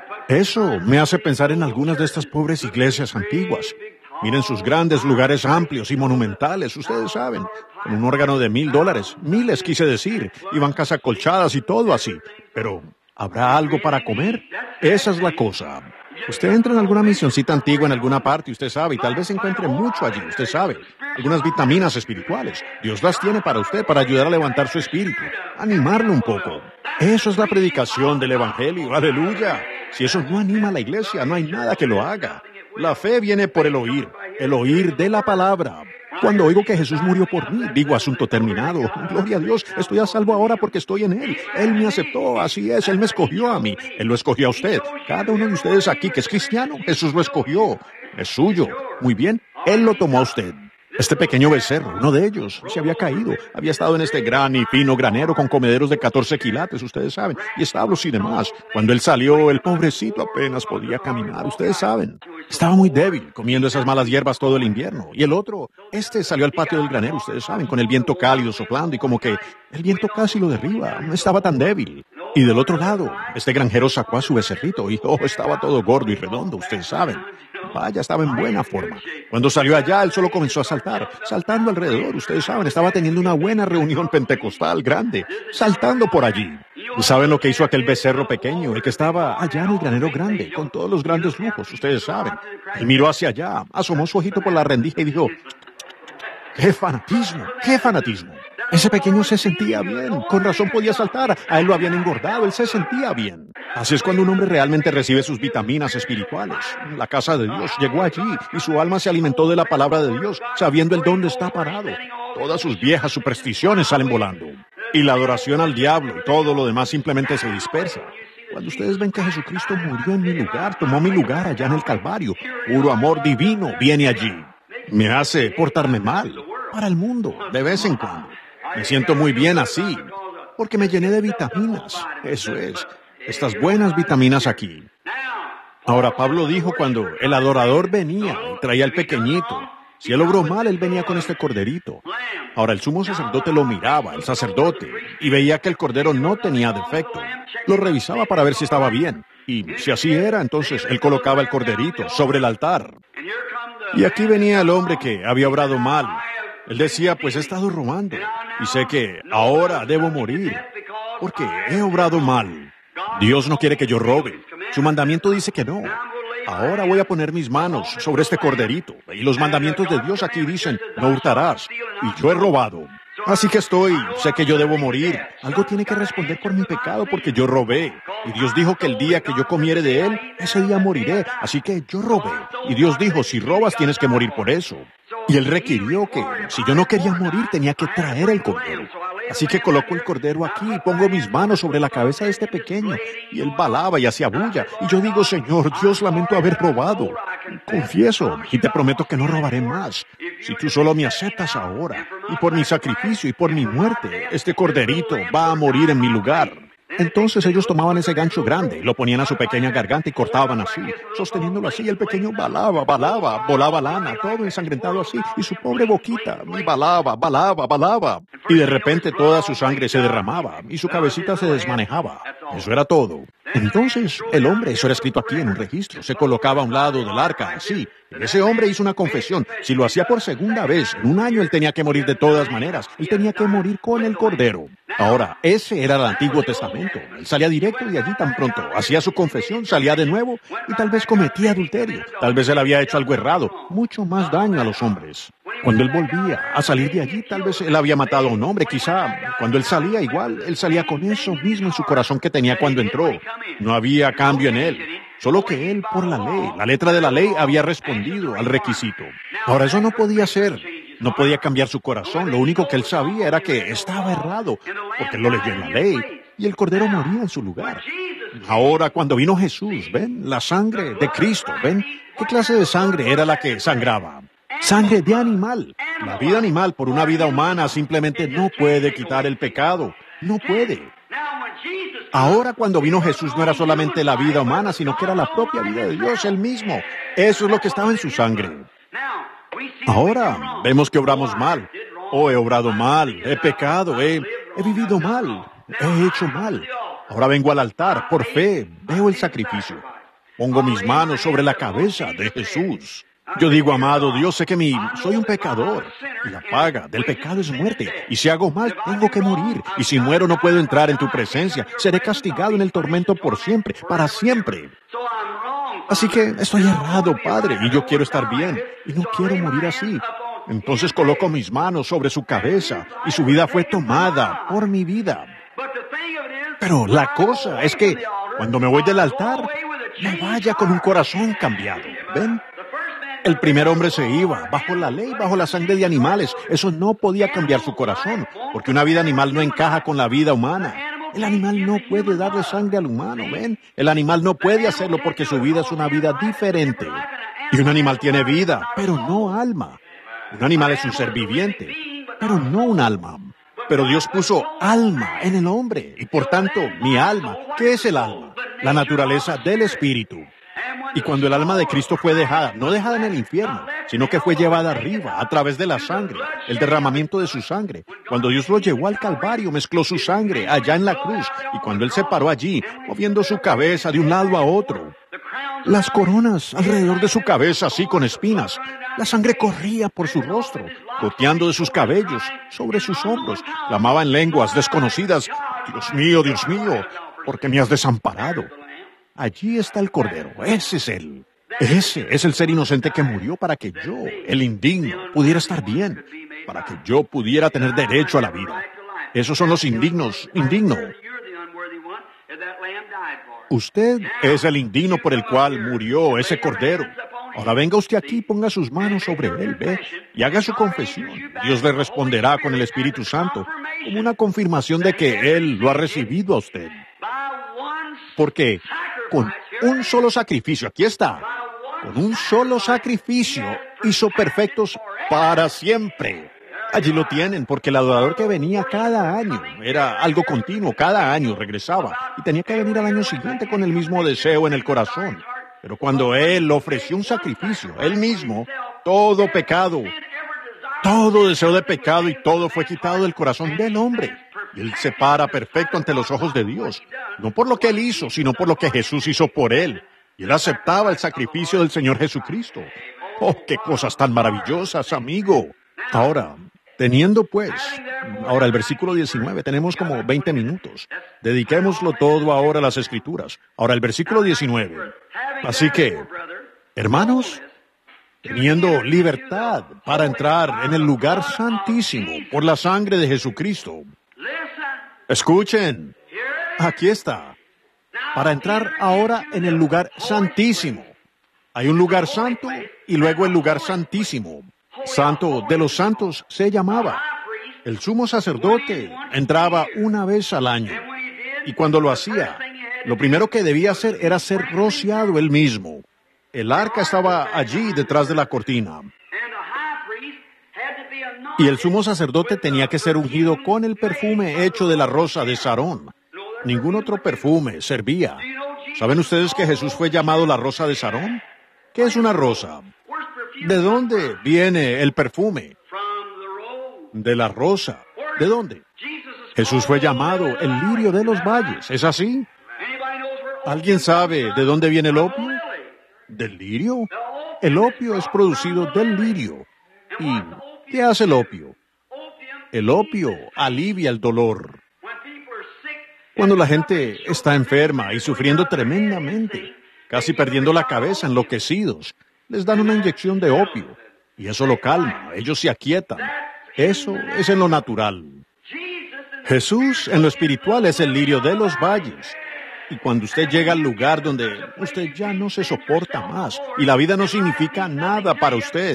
Eso me hace pensar en algunas de estas pobres iglesias antiguas. Miren sus grandes lugares amplios y monumentales, ustedes saben, con un órgano de mil dólares, miles quise decir, y bancas acolchadas y todo así. Pero, ¿habrá algo para comer? Esa es la cosa. Usted entra en alguna misioncita antigua en alguna parte, usted sabe, y tal vez encuentre mucho allí, usted sabe. Algunas vitaminas espirituales. Dios las tiene para usted, para ayudar a levantar su espíritu, animarlo un poco. Eso es la predicación del Evangelio, aleluya. Si eso no anima a la iglesia, no hay nada que lo haga. La fe viene por el oír, el oír de la palabra. Cuando oigo que Jesús murió por mí, digo asunto terminado. Gloria a Dios, estoy a salvo ahora porque estoy en Él. Él me aceptó, así es, Él me escogió a mí. Él lo escogió a usted. Cada uno de ustedes aquí que es cristiano, Jesús lo escogió. Es suyo. Muy bien, Él lo tomó a usted. Este pequeño becerro, uno de ellos, se había caído. Había estado en este gran y fino granero con comederos de catorce quilates, ustedes saben, y establos y demás. Cuando él salió, el pobrecito apenas podía caminar, ustedes saben. Estaba muy débil, comiendo esas malas hierbas todo el invierno. Y el otro, este salió al patio del granero, ustedes saben, con el viento cálido soplando y como que el viento casi lo derriba. No estaba tan débil. Y del otro lado, este granjero sacó a su becerrito y, oh, estaba todo gordo y redondo, ustedes saben. Vaya, estaba en buena forma. Cuando salió allá, él solo comenzó a saltar, saltando alrededor, ustedes saben, estaba teniendo una buena reunión pentecostal grande, saltando por allí. ¿Saben lo que hizo aquel becerro pequeño, el que estaba allá en el granero grande, con todos los grandes lujos, ustedes saben? Él miró hacia allá, asomó su ojito por la rendija y dijo, ¡qué fanatismo! ¡Qué fanatismo! Ese pequeño se sentía bien, con razón podía saltar, a él lo habían engordado, él se sentía bien. Así es cuando un hombre realmente recibe sus vitaminas espirituales. La casa de Dios llegó allí y su alma se alimentó de la palabra de Dios, sabiendo el dónde está parado. Todas sus viejas supersticiones salen volando. Y la adoración al diablo y todo lo demás simplemente se dispersa. Cuando ustedes ven que Jesucristo murió en mi lugar, tomó mi lugar allá en el Calvario, puro amor divino viene allí. Me hace portarme mal para el mundo, de vez en cuando. Me siento muy bien así, porque me llené de vitaminas. Eso es, estas buenas vitaminas aquí. Ahora, Pablo dijo cuando el adorador venía y traía al pequeñito, si él obró mal, él venía con este corderito. Ahora, el sumo sacerdote lo miraba, el sacerdote, y veía que el cordero no tenía defecto. Lo revisaba para ver si estaba bien. Y si así era, entonces él colocaba el corderito sobre el altar. Y aquí venía el hombre que había obrado mal. Él decía, pues he estado robando y sé que ahora debo morir porque he obrado mal. Dios no quiere que yo robe. Su mandamiento dice que no. Ahora voy a poner mis manos sobre este corderito. Y los mandamientos de Dios aquí dicen, no hurtarás. Y yo he robado. Así que estoy, sé que yo debo morir. Algo tiene que responder por mi pecado porque yo robé. Y Dios dijo que el día que yo comiere de él, ese día moriré. Así que yo robé. Y Dios dijo, si robas tienes que morir por eso. Y él requirió que, si yo no quería morir, tenía que traer el cordero. Así que coloco el cordero aquí y pongo mis manos sobre la cabeza de este pequeño. Y él balaba y hacía bulla. Y yo digo, Señor, Dios, lamento haber robado. Confieso y te prometo que no robaré más. Si tú solo me aceptas ahora, y por mi sacrificio y por mi muerte, este corderito va a morir en mi lugar. Entonces ellos tomaban ese gancho grande, lo ponían a su pequeña garganta y cortaban así, sosteniéndolo así, y el pequeño balaba, balaba, volaba lana, todo ensangrentado así, y su pobre boquita, y balaba, balaba, balaba. Y de repente toda su sangre se derramaba, y su cabecita se desmanejaba. Eso era todo. Entonces, el hombre, eso era escrito aquí en un registro, se colocaba a un lado del arca, así. Ese hombre hizo una confesión. Si lo hacía por segunda vez, en un año él tenía que morir de todas maneras. Él tenía que morir con el cordero. Ahora, ese era el Antiguo Testamento. Él salía directo de allí tan pronto. Hacía su confesión, salía de nuevo y tal vez cometía adulterio. Tal vez él había hecho algo errado, mucho más daño a los hombres. Cuando él volvía a salir de allí, tal vez él había matado a un hombre, quizá. Cuando él salía igual, él salía con eso mismo en su corazón que tenía cuando entró. No había cambio en él. Solo que él, por la ley, la letra de la ley, había respondido al requisito. Ahora, eso no podía ser. No podía cambiar su corazón. Lo único que él sabía era que estaba errado, porque él lo leyó en la ley, y el cordero moría en su lugar. Ahora, cuando vino Jesús, ven, la sangre de Cristo, ven, ¿Qué clase de sangre era la que sangraba? Sangre de animal. La vida animal por una vida humana simplemente no puede quitar el pecado. No puede. Ahora, cuando vino Jesús, no era solamente la vida humana, sino que era la propia vida de Dios, Él mismo. Eso es lo que estaba en su sangre. Ahora, vemos que obramos mal. Oh, he obrado mal, he pecado, he, he vivido mal, he hecho mal. Ahora vengo al altar, por fe, veo el sacrificio. Pongo mis manos sobre la cabeza de Jesús. Yo digo, amado Dios, sé que mi, soy un pecador, y la paga del pecado es muerte, y si hago mal, tengo que morir, y si muero no puedo entrar en tu presencia, seré castigado en el tormento por siempre, para siempre. Así que estoy errado, Padre, y yo quiero estar bien, y no quiero morir así. Entonces coloco mis manos sobre su cabeza, y su vida fue tomada por mi vida. Pero la cosa es que, cuando me voy del altar, me vaya con un corazón cambiado, ¿ven? El primer hombre se iba, bajo la ley, bajo la sangre de animales. Eso no podía cambiar su corazón, porque una vida animal no encaja con la vida humana. El animal no puede darle sangre al humano, ¿ven? El animal no puede hacerlo porque su vida es una vida diferente. Y un animal tiene vida, pero no alma. Un animal es un ser viviente, pero no un alma. Pero Dios puso alma en el hombre, y por tanto, mi alma, ¿qué es el alma? La naturaleza del espíritu. Y cuando el alma de Cristo fue dejada, no dejada en el infierno, sino que fue llevada arriba a través de la sangre, el derramamiento de su sangre. Cuando Dios lo llevó al Calvario, mezcló su sangre allá en la cruz, y cuando Él se paró allí, moviendo su cabeza de un lado a otro, las coronas alrededor de su cabeza, así con espinas, la sangre corría por su rostro, goteando de sus cabellos, sobre sus hombros, clamaba en lenguas desconocidas, Dios mío, Dios mío, ¿por qué me has desamparado? Allí está el Cordero, ese es Él. Ese es el ser inocente que murió para que yo, el indigno, pudiera estar bien, para que yo pudiera tener derecho a la vida. Esos son los indignos, indigno. Usted es el indigno por el cual murió ese Cordero. Ahora venga usted aquí y ponga sus manos sobre él, ¿ve? Y haga su confesión. Dios le responderá con el Espíritu Santo, como una confirmación de que Él lo ha recibido a usted. Porque con un solo sacrificio, aquí está, con un solo sacrificio hizo perfectos para siempre. Allí lo tienen, porque el adorador que venía cada año era algo continuo, cada año regresaba y tenía que venir al año siguiente con el mismo deseo en el corazón. Pero cuando Él ofreció un sacrificio, Él mismo, todo pecado, todo deseo de pecado y todo fue quitado del corazón del hombre. Y Él se para perfecto ante los ojos de Dios, no por lo que Él hizo, sino por lo que Jesús hizo por Él. Y Él aceptaba el sacrificio del Señor Jesucristo. ¡Oh, qué cosas tan maravillosas, amigo! Ahora, teniendo pues, ahora el versículo diecinueve, tenemos como veinte minutos. Dediquémoslo todo ahora a las Escrituras. Ahora el versículo diecinueve. Así que, hermanos, teniendo libertad para entrar en el lugar santísimo por la sangre de Jesucristo. Escuchen, aquí está. Para entrar ahora en el lugar santísimo. Hay un lugar santo y luego el lugar santísimo. Santo de los santos se llamaba. El sumo sacerdote entraba una vez al año. Y cuando lo hacía, lo primero que debía hacer era ser rociado él mismo. El arca estaba allí detrás de la cortina. Y el sumo sacerdote tenía que ser ungido con el perfume hecho de la rosa de Sarón. Ningún otro perfume servía. ¿Saben ustedes que Jesús fue llamado la rosa de Sarón? ¿Qué es una rosa? ¿De dónde viene el perfume? De la rosa. ¿De dónde? Jesús fue llamado el lirio de los valles. ¿Es así? ¿Alguien sabe de dónde viene el opio? ¿Del lirio? El opio es producido del lirio. ¿Y qué hace el opio? El opio alivia el dolor. Cuando la gente está enferma y sufriendo tremendamente, casi perdiendo la cabeza, enloquecidos, les dan una inyección de opio, y eso lo calma, ellos se aquietan. Eso es en lo natural. Jesús, en lo espiritual, es el lirio de los valles. Y cuando usted llega al lugar donde usted ya no se soporta más, y la vida no significa nada para usted,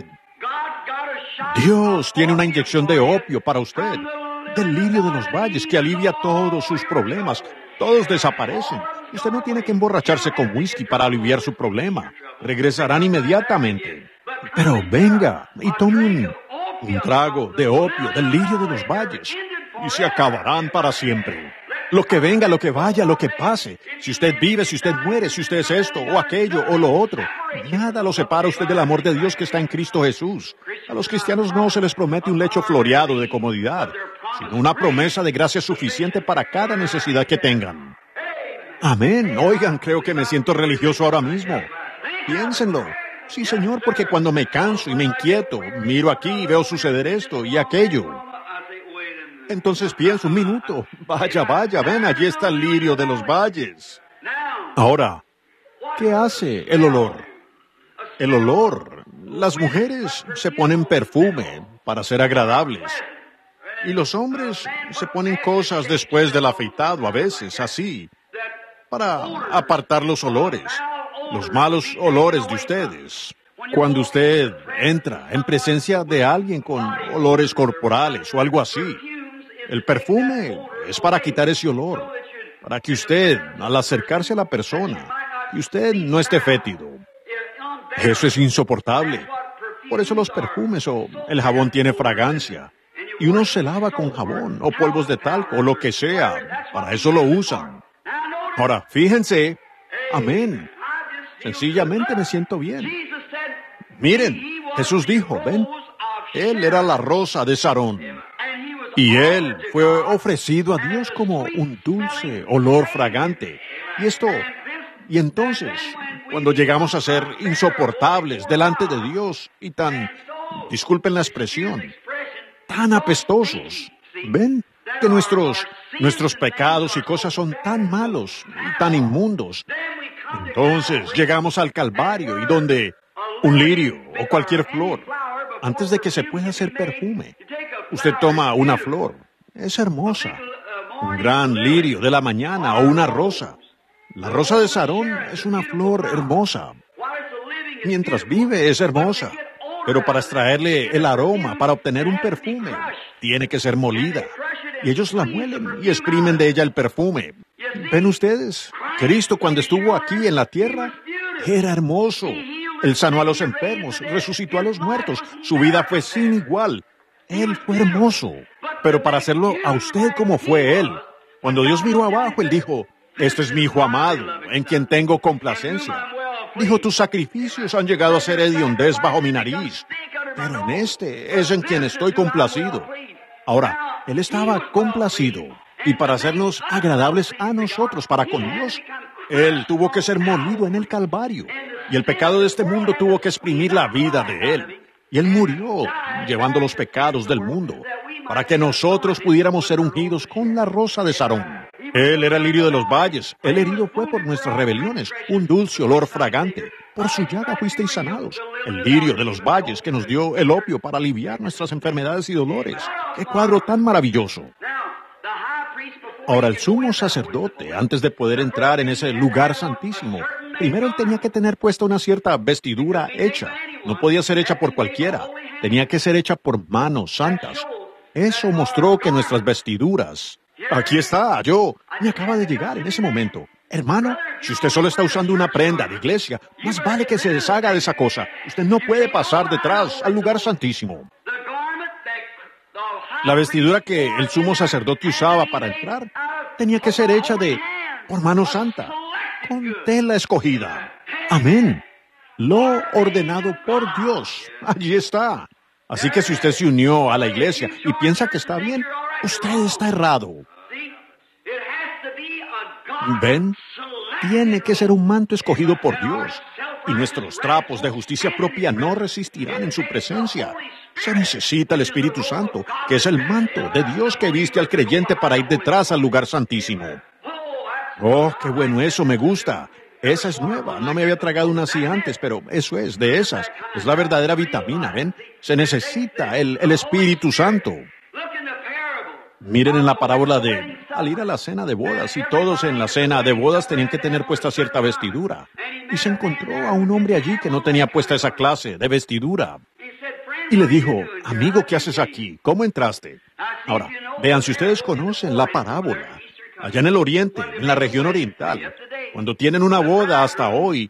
Dios tiene una inyección de opio para usted, del lirio de los valles, que alivia todos sus problemas. Todos desaparecen. Usted no tiene que emborracharse con whisky para aliviar su problema. regresarán inmediatamente. Pero venga y tome un, un trago de opio del lirio de los valles y se acabarán para siempre. Lo que venga, lo que vaya, lo que pase. Si usted vive, si usted muere, si usted es esto o aquello o lo otro, nada lo separa a usted del amor de Dios que está en Cristo Jesús. A los cristianos no se les promete un lecho floreado de comodidad, sino una promesa de gracia suficiente para cada necesidad que tengan. Amén. Oigan, creo que me siento religioso ahora mismo. Piénsenlo. Sí, Señor, porque cuando me canso y me inquieto, miro aquí y veo suceder esto y aquello. Entonces pienso, un minuto, vaya, vaya, ven, allí está el lirio de los valles. Ahora, ¿qué hace el olor? El olor. Las mujeres se ponen perfume para ser agradables. Y los hombres se ponen cosas después del afeitado, a veces, así, para apartar los olores, los malos olores de ustedes. Cuando usted entra en presencia de alguien con olores corporales o algo así, el perfume es para quitar ese olor, para que usted, al acercarse a la persona, que usted no esté fétido. Eso es insoportable. Por eso los perfumes o el jabón tiene fragancia. Y uno se lava con jabón o polvos de talco o lo que sea. Para eso lo usan. Ahora, fíjense. Amén. Sencillamente me siento bien. Miren, Jesús dijo, ven, Él era la rosa de Sarón. Y Él fue ofrecido a Dios como un dulce olor fragante. Y esto, y entonces, cuando llegamos a ser insoportables delante de Dios y tan, disculpen la expresión, tan apestosos, ven que nuestros, nuestros pecados y cosas son tan malos y tan inmundos. Entonces llegamos al Calvario y donde un lirio o cualquier flor, antes de que se pueda hacer perfume, usted toma una flor, es hermosa, un gran lirio de la mañana o una rosa. La rosa de Sarón es una flor hermosa. Mientras vive es hermosa, pero para extraerle el aroma, para obtener un perfume, tiene que ser molida. Y ellos la muelen y exprimen de ella el perfume. ¿Ven ustedes? Cristo cuando estuvo aquí en la tierra era hermoso. Él sanó a los enfermos, resucitó a los muertos. Su vida fue sin igual. Él fue hermoso. Pero para hacerlo a usted como fue Él, cuando Dios miró abajo, Él dijo, este es mi Hijo amado, en quien tengo complacencia. Dijo, tus sacrificios han llegado a ser hediondez bajo mi nariz, pero en este es en quien estoy complacido. Ahora, Él estaba complacido, y para hacernos agradables a nosotros, para con Dios, Él tuvo que ser molido en el Calvario, y el pecado de este mundo tuvo que exprimir la vida de Él. Y Él murió, llevando los pecados del mundo, para que nosotros pudiéramos ser ungidos con la rosa de Sarón. Él era el lirio de los valles. El herido fue por nuestras rebeliones, un dulce olor fragante. Por su llaga fuisteis sanados. El lirio de los valles que nos dio el opio para aliviar nuestras enfermedades y dolores. ¡Qué cuadro tan maravilloso! Ahora, el sumo sacerdote, antes de poder entrar en ese lugar santísimo, primero él tenía que tener puesta una cierta vestidura hecha. No podía ser hecha por cualquiera. Tenía que ser hecha por manos santas. Eso mostró que nuestras vestiduras... Aquí está, yo. Me acaba de llegar en ese momento. Hermano, si usted solo está usando una prenda de iglesia, más vale que se deshaga de esa cosa. Usted no puede pasar detrás al lugar santísimo. La vestidura que el sumo sacerdote usaba para entrar tenía que ser hecha de por mano santa, con tela escogida. Amén. Lo ordenado por Dios. Allí está. Así que si usted se unió a la iglesia y piensa que está bien, usted está errado. ¿Ven? Tiene que ser un manto escogido por Dios. Y nuestros trapos de justicia propia no resistirán en su presencia. Se necesita el Espíritu Santo, que es el manto de Dios que viste al creyente para ir detrás al lugar santísimo. Oh, qué bueno eso, me gusta. Esa es nueva. No me había tragado una así antes, pero eso es, de esas. Es la verdadera vitamina, ¿ven? Se necesita el, el Espíritu Santo. Miren en la parábola de al ir a la cena de bodas, y todos en la cena de bodas tenían que tener puesta cierta vestidura. Y se encontró a un hombre allí que no tenía puesta esa clase de vestidura. Y le dijo, amigo, ¿qué haces aquí? ¿Cómo entraste? Ahora, vean, si ustedes conocen la parábola, allá en el oriente, en la región oriental, cuando tienen una boda hasta hoy,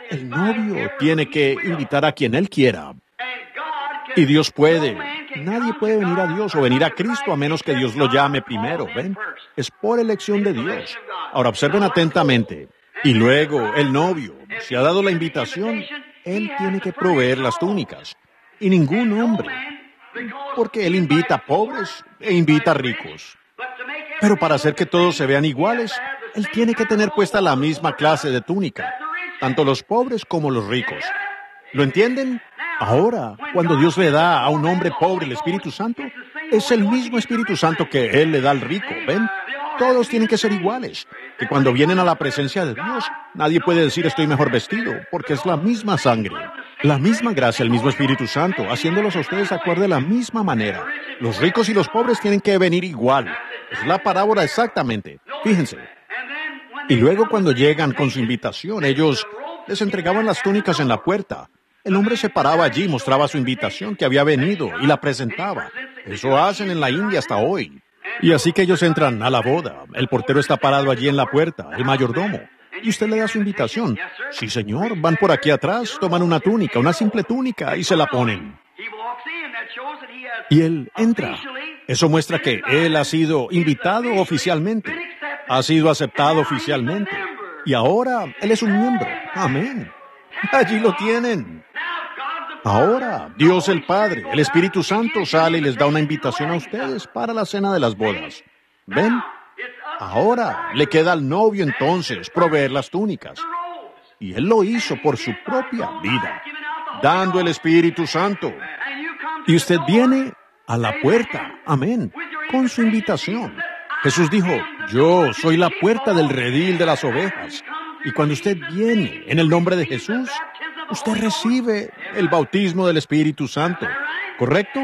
El novio tiene que invitar a quien él quiera. Y Dios puede. Nadie puede venir a Dios o venir a Cristo a menos que Dios lo llame primero, ¿ven? Es por elección de Dios. Ahora observen atentamente. Y luego el novio, si ha dado la invitación, él tiene que proveer las túnicas. Y ningún hombre, porque él invita a pobres e invita a ricos. Pero para hacer que todos se vean iguales, él tiene que tener puesta la misma clase de túnica, tanto los pobres como los ricos. ¿Lo entienden? Ahora, cuando Dios le da a un hombre pobre el Espíritu Santo, es el mismo Espíritu Santo que Él le da al rico, ¿ven? Todos tienen que ser iguales. Que cuando vienen a la presencia de Dios, nadie puede decir estoy mejor vestido, porque es la misma sangre, la misma gracia, el mismo Espíritu Santo, haciéndolos a ustedes actuar de la misma manera. Los ricos y los pobres tienen que venir igual. Es la parábola exactamente. Fíjense. Y luego cuando llegan con su invitación, ellos les entregaban las túnicas en la puerta. El hombre se paraba allí y mostraba su invitación que había venido y la presentaba. Eso hacen en la India hasta hoy. Y así que ellos entran a la boda. El portero está parado allí en la puerta, el mayordomo. Y usted le da su invitación. Sí, señor, van por aquí atrás, toman una túnica, una simple túnica, y se la ponen. Y él entra. Eso muestra que él ha sido invitado oficialmente. Ha sido aceptado oficialmente. Y ahora él es un miembro. Amén. Allí lo tienen. Ahora, Dios el Padre, el Espíritu Santo sale y les da una invitación a ustedes para la cena de las bodas. ¿Ven? Ahora le queda al novio entonces proveer las túnicas. Y él lo hizo por su propia vida, dando el Espíritu Santo. Y usted viene a la puerta, amén, con su invitación. Jesús dijo, yo soy la puerta del redil de las ovejas. Y cuando usted viene en el nombre de Jesús, usted recibe el bautismo del Espíritu Santo, ¿correcto?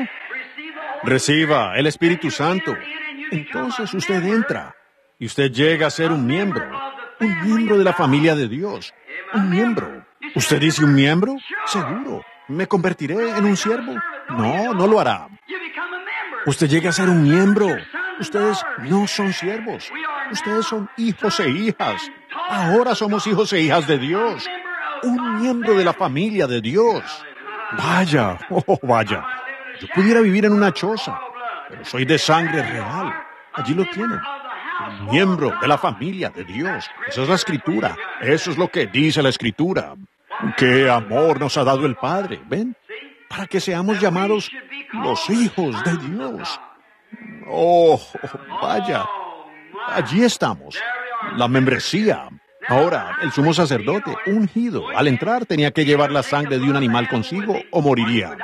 Reciba el Espíritu Santo. Entonces usted entra y usted llega a ser un miembro, un miembro de la familia de Dios, un miembro. ¿Usted dice un miembro? Seguro. ¿Me convertiré en un siervo? No, no lo hará. Usted llega a ser un miembro. Ustedes no son siervos. Ustedes son hijos e hijas. Ahora somos hijos e hijas de Dios. Un miembro de la familia de Dios. Vaya, oh, vaya. Yo pudiera vivir en una choza, pero soy de sangre real. Allí lo tienen. Un miembro de la familia de Dios. Esa es la Escritura. Eso es lo que dice la Escritura. ¡Qué amor nos ha dado el Padre! ¿Ven? Para que seamos llamados los hijos de Dios. Oh, vaya. Allí estamos. La membresía. Ahora, el sumo sacerdote, ungido, al entrar tenía que llevar la sangre de un animal consigo o moriría.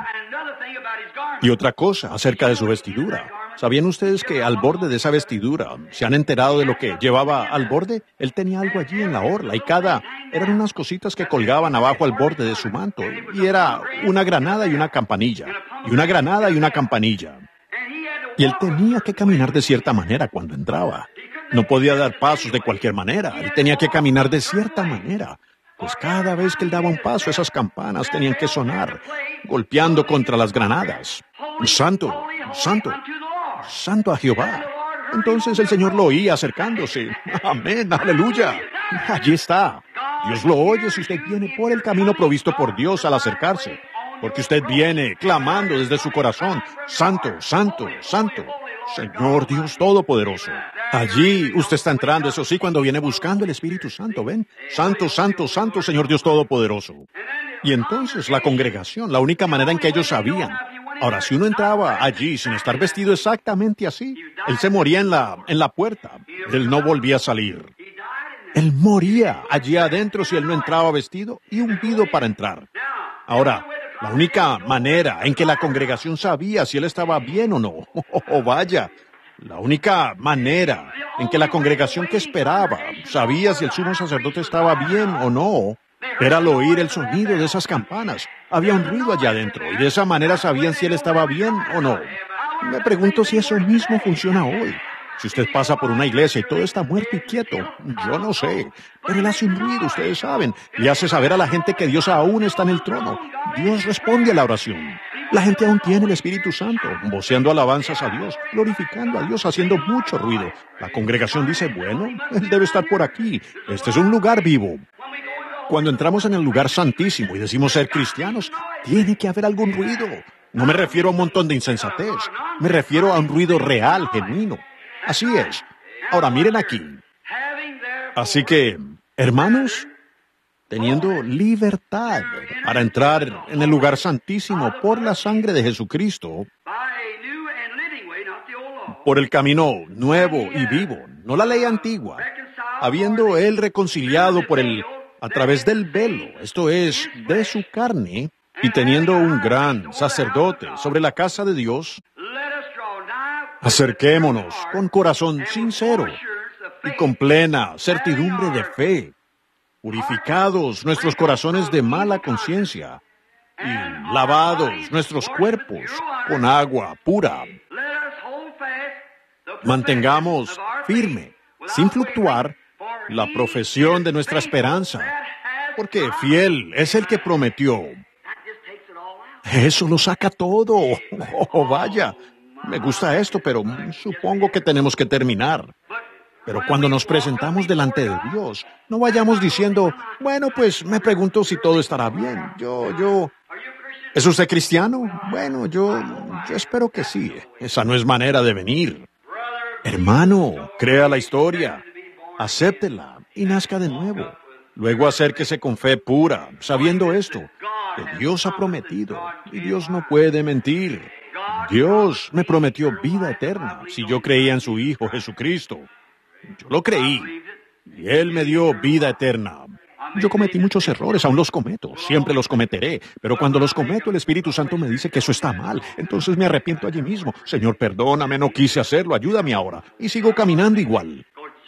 Y otra cosa acerca de su vestidura. ¿Sabían ustedes que al borde de esa vestidura, se han enterado de lo que llevaba al borde? Él tenía algo allí en la orla y cada, eran unas cositas que colgaban abajo al borde de su manto. Y era una granada y una campanilla. Y una granada y una campanilla. Y él tenía que caminar de cierta manera cuando entraba. No podía dar pasos de cualquier manera. Él tenía que caminar de cierta manera. Pues cada vez que él daba un paso, esas campanas tenían que sonar, golpeando contra las granadas. Santo, santo, santo a Jehová. Entonces el Señor lo oía acercándose. Amén, aleluya. Allí está. Dios lo oye si usted viene por el camino provisto por Dios al acercarse. Porque usted viene clamando desde su corazón, Santo, Santo, Santo, Señor Dios Todopoderoso. Allí usted está entrando, eso sí, cuando viene buscando el Espíritu Santo, ¿ven? Santo, Santo, Santo, Señor Dios Todopoderoso. Y entonces la congregación, la única manera en que ellos sabían. Ahora, si uno entraba allí sin estar vestido exactamente así, él se moría en la, en la puerta. Él no volvía a salir. Él moría allí adentro si él no entraba vestido y ungido para entrar. Ahora, la única manera en que la congregación sabía si él estaba bien o no, oh, oh, vaya, la única manera en que la congregación que esperaba sabía si el sumo sacerdote estaba bien o no, era al oír el sonido de esas campanas. Había un ruido allá adentro y de esa manera sabían si él estaba bien o no. Me pregunto si eso mismo funciona hoy. Si usted pasa por una iglesia y todo está muerto y quieto, yo no sé, pero él hace un ruido, ustedes saben, y hace saber a la gente que Dios aún está en el trono. Dios responde a la oración. La gente aún tiene el Espíritu Santo, voceando alabanzas a Dios, glorificando a Dios, haciendo mucho ruido. La congregación dice, bueno, él debe estar por aquí. Este es un lugar vivo. Cuando entramos en el lugar santísimo y decimos ser cristianos, tiene que haber algún ruido. No me refiero a un montón de insensatez. Me refiero a un ruido real, genuino. Así es. Ahora miren aquí. Así que, hermanos, teniendo libertad para entrar en el lugar santísimo por la sangre de Jesucristo, por el camino nuevo y vivo, no la ley antigua, habiendo él reconciliado por el, a través del velo, esto es, de su carne, y teniendo un gran sacerdote sobre la casa de Dios, acerquémonos con corazón sincero y con plena certidumbre de fe, purificados nuestros corazones de mala conciencia y lavados nuestros cuerpos con agua pura. Mantengamos firme, sin fluctuar, la profesión de nuestra esperanza, porque fiel es el que prometió. Eso lo saca todo. Oh, vaya, me gusta esto, pero supongo que tenemos que terminar. Pero cuando nos presentamos delante de Dios, no vayamos diciendo, bueno, pues me pregunto si todo estará bien. Yo, yo... ¿Es usted cristiano? Bueno, yo, yo espero que sí. Esa no es manera de venir. Hermano, crea la historia, acéptela y nazca de nuevo. Luego acérquese con fe pura, sabiendo esto, que Dios ha prometido y Dios no puede mentir. Dios me prometió vida eterna si yo creía en su Hijo Jesucristo. Yo lo creí y Él me dio vida eterna. Yo cometí muchos errores, aún los cometo, siempre los cometeré, pero cuando los cometo el Espíritu Santo me dice que eso está mal, entonces me arrepiento allí mismo. Señor, perdóname, no quise hacerlo, ayúdame ahora. Y sigo caminando igual.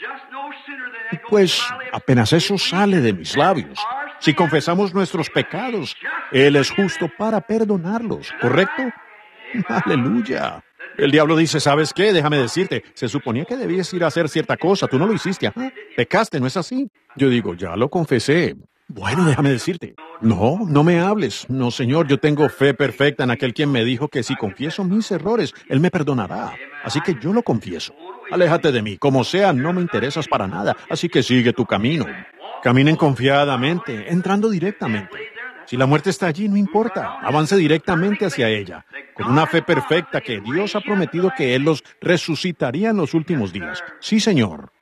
Pues apenas eso sale de mis labios. Si confesamos nuestros pecados, Él es justo para perdonarlos, ¿correcto? Aleluya. El diablo dice, ¿sabes qué? Déjame decirte, se suponía que debías ir a hacer cierta cosa, tú no lo hiciste, ajá, pecaste, ¿no es así? Yo digo, ya lo confesé. Bueno, déjame decirte. No, no me hables. No, Señor, yo tengo fe perfecta en aquel quien me dijo que si confieso mis errores, Él me perdonará. Así que yo lo confieso. Aléjate de mí, como sea, no me interesas para nada, así que sigue tu camino. Caminen confiadamente, entrando directamente. Si la muerte está allí, no importa. Avance directamente hacia ella, con una fe perfecta que Dios ha prometido que Él los resucitaría en los últimos días. Sí, Señor.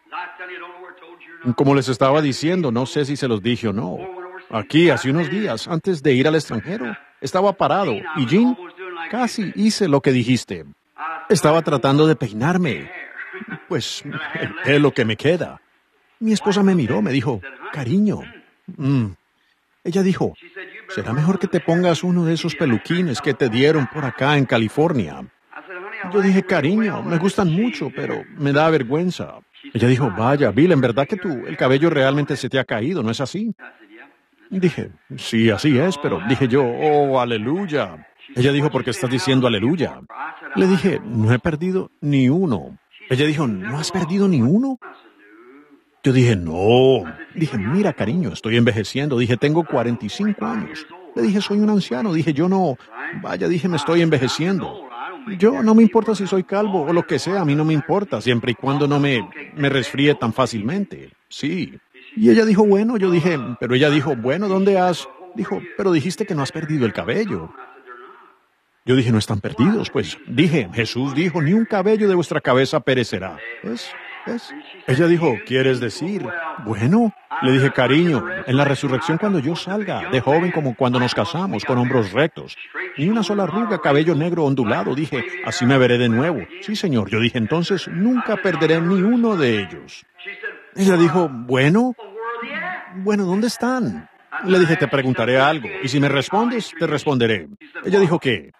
Como les estaba diciendo, no sé si se los dije o no. Aquí, hace unos días, antes de ir al extranjero, estaba parado y Jean, casi hice lo que dijiste. Estaba tratando de peinarme. Pues, es lo que me queda. Mi esposa me miró, me dijo, cariño. Mm. Ella dijo, será mejor que te pongas uno de esos peluquines que te dieron por acá en California. Yo dije, cariño, me gustan mucho, pero me da vergüenza. Ella dijo, vaya, Bill, en verdad que tú, el cabello realmente se te ha caído, ¿no es así? Dije, sí, así es, pero dije yo, oh, aleluya. Ella dijo, ¿por qué estás diciendo aleluya? Le dije, no he perdido ni uno. Ella dijo, ¿no has perdido ni uno? Yo dije, no. Dije, mira, cariño, estoy envejeciendo. Dije, tengo cuarenta y cinco años. Le dije, soy un anciano. Dije, yo no. Vaya, dije, me estoy envejeciendo. Yo no me importa si soy calvo o lo que sea, a mí no me importa, siempre y cuando no me, me resfríe tan fácilmente. Sí. Y ella dijo, bueno, yo dije, pero ella dijo, bueno, ¿dónde has? Dijo, pero dijiste que no has perdido el cabello. Yo dije, no están perdidos. Pues dije, Jesús dijo, ni un cabello de vuestra cabeza perecerá. ¿Ves? ¿Ves? Ella dijo, ¿quieres decir? Bueno, le dije, cariño, en la resurrección cuando yo salga, de joven como cuando nos casamos, con hombros rectos, ni una sola arruga, cabello negro ondulado, dije, así me veré de nuevo. Sí, Señor. Yo dije, entonces nunca perderé ni uno de ellos. Ella dijo, bueno, bueno, ¿dónde están? Le dije, te preguntaré algo, y si me respondes, te responderé. Ella dijo, ¿qué?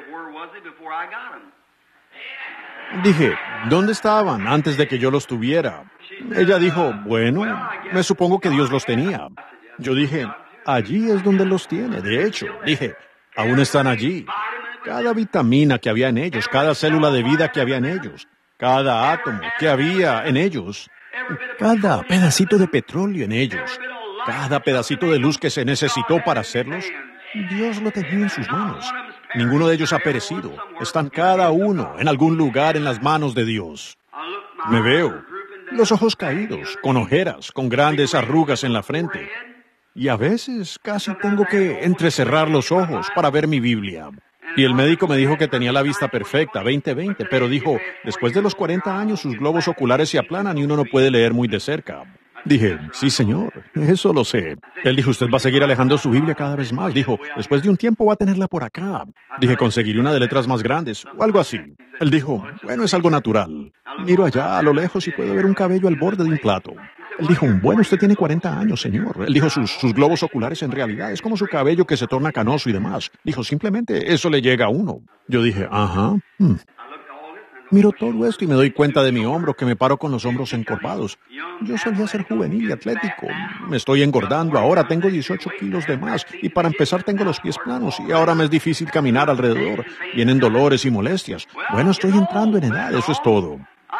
Dije, ¿dónde estaban antes de que yo los tuviera? Ella dijo, bueno, me supongo que Dios los tenía. Yo dije, allí es donde los tiene. De hecho, dije, aún están allí. Cada vitamina que había en ellos, cada célula de vida que había en ellos, cada átomo que había en ellos, cada pedacito de petróleo en ellos, cada pedacito de luz que se necesitó para hacerlos, Dios lo tenía en sus manos. Ninguno de ellos ha perecido. Están cada uno en algún lugar en las manos de Dios. Me veo, los ojos caídos, con ojeras, con grandes arrugas en la frente. y a veces casi tengo que entrecerrar los ojos para ver mi Biblia. Y el médico me dijo que tenía la vista perfecta, veinte veinte, pero dijo, después de los cuarenta años sus globos oculares se aplanan y uno no puede leer muy de cerca. Dije, sí, señor, eso lo sé. Él dijo, usted va a seguir alejando su Biblia cada vez más. Dijo, después de un tiempo va a tenerla por acá. Dije, conseguiré una de letras más grandes, o algo así. Él dijo, bueno, es algo natural. Miro allá a lo lejos y puedo ver un cabello al borde de un plato. Él dijo, bueno, usted tiene cuarenta años, señor. Él dijo, sus, sus globos oculares en realidad es como su cabello que se torna canoso y demás. Dijo, simplemente eso le llega a uno. Yo dije, ajá. Hmm. Miro todo esto y me doy cuenta de mi hombro, que me paro con los hombros encorvados. Yo solía ser juvenil y atlético. Me estoy engordando ahora, tengo dieciocho kilos de más. Y para empezar tengo los pies planos y ahora me es difícil caminar alrededor. Vienen dolores y molestias. Bueno, estoy entrando en edad, eso es todo.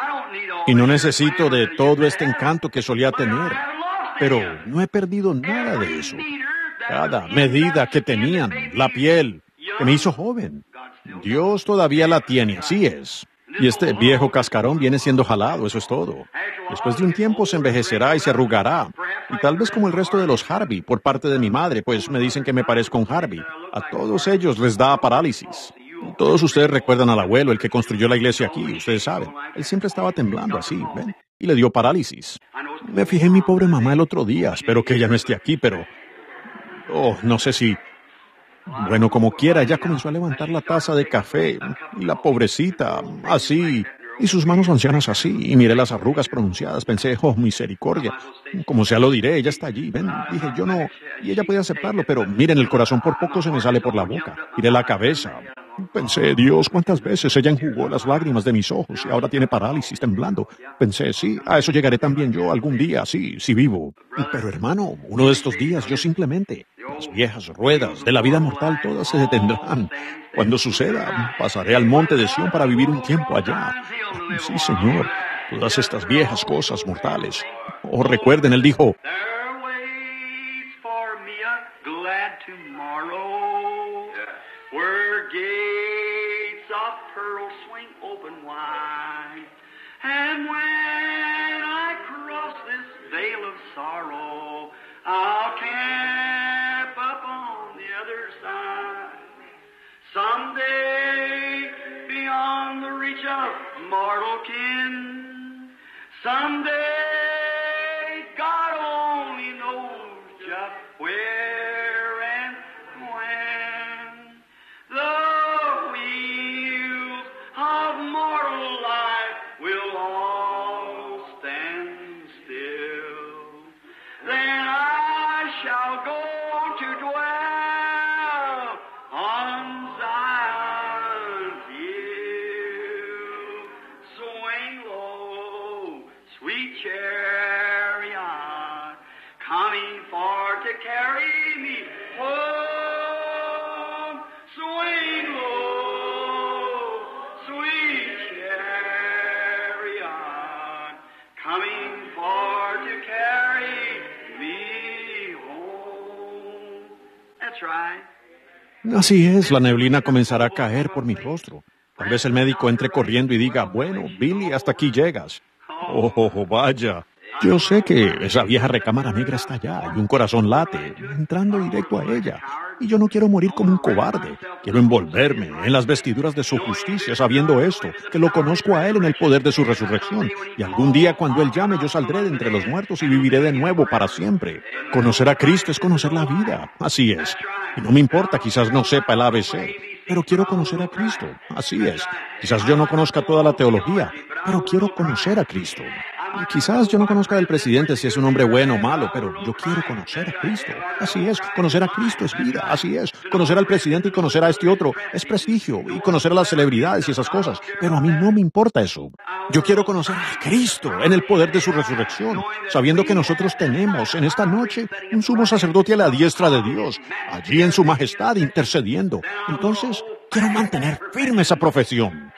Y no necesito de todo este encanto que solía tener. Pero no he perdido nada de eso. Cada medida que tenían, la piel, que me hizo joven. Dios todavía la tiene, así es. Y este viejo cascarón viene siendo jalado, eso es todo. Después de un tiempo se envejecerá y se arrugará. Y tal vez como el resto de los Harvey, por parte de mi madre, pues me dicen que me parezco a un Harvey. A todos ellos les da parálisis. Todos ustedes recuerdan al abuelo, el que construyó la iglesia aquí, ustedes saben. Él siempre estaba temblando así, ¿ven? Y le dio parálisis. Me fijé en mi pobre mamá el otro día, espero que ella no esté aquí, pero... Oh, no sé si... Bueno, como quiera, ya comenzó a levantar la taza de café. Y la pobrecita, así... Y sus manos ancianas así, y miré las arrugas pronunciadas, pensé, oh, misericordia, como sea lo diré, ella está allí, ven, dije, yo no, y ella puede aceptarlo, pero miren, el corazón por poco se me sale por la boca, miré la cabeza, pensé, Dios, cuántas veces ella enjugó las lágrimas de mis ojos y ahora tiene parálisis temblando, pensé, sí, a eso llegaré también yo algún día, sí, sí vivo, pero hermano, uno de estos días yo simplemente, las viejas ruedas de la vida mortal todas se detendrán. Cuando suceda, pasaré al monte de Sión para vivir un tiempo allá. Sí, Señor, todas estas viejas cosas mortales. Oh, recuerden, Él dijo, someday beyond the reach of mortal kin, someday God only knows just where and when the wheels of mortal life will all stand still. Then I shall go to dwell on Zion's hill. Swing low, sweet chariot, coming for to carry me home. Swing low, sweet chariot, coming for to carry me home. That's right. Así es, la neblina comenzará a caer por mi rostro. Tal vez el médico entre corriendo y diga, bueno, Billy, hasta aquí llegas. Oh, oh, oh, vaya. Yo sé que esa vieja recámara negra está allá y un corazón late, entrando directo a ella. Y yo no quiero morir como un cobarde. Quiero envolverme en las vestiduras de su justicia, sabiendo esto, que lo conozco a Él en el poder de su resurrección. Y algún día, cuando Él llame, yo saldré de entre los muertos y viviré de nuevo para siempre. Conocer a Cristo es conocer la vida. Así es. Y no me importa, quizás no sepa el A B C, pero quiero conocer a Cristo. Así es. Quizás yo no conozca toda la teología, pero quiero conocer a Cristo. Y quizás yo no conozca del presidente si es un hombre bueno o malo, pero yo quiero conocer a Cristo. Así es, conocer a Cristo es vida, así es. Conocer al presidente y conocer a este otro es prestigio, y conocer a las celebridades y esas cosas, pero a mí no me importa eso. Yo quiero conocer a Cristo en el poder de su resurrección, sabiendo que nosotros tenemos en esta noche un sumo sacerdote a la diestra de Dios, allí en su majestad intercediendo. Entonces, quiero mantener firme esa profesión.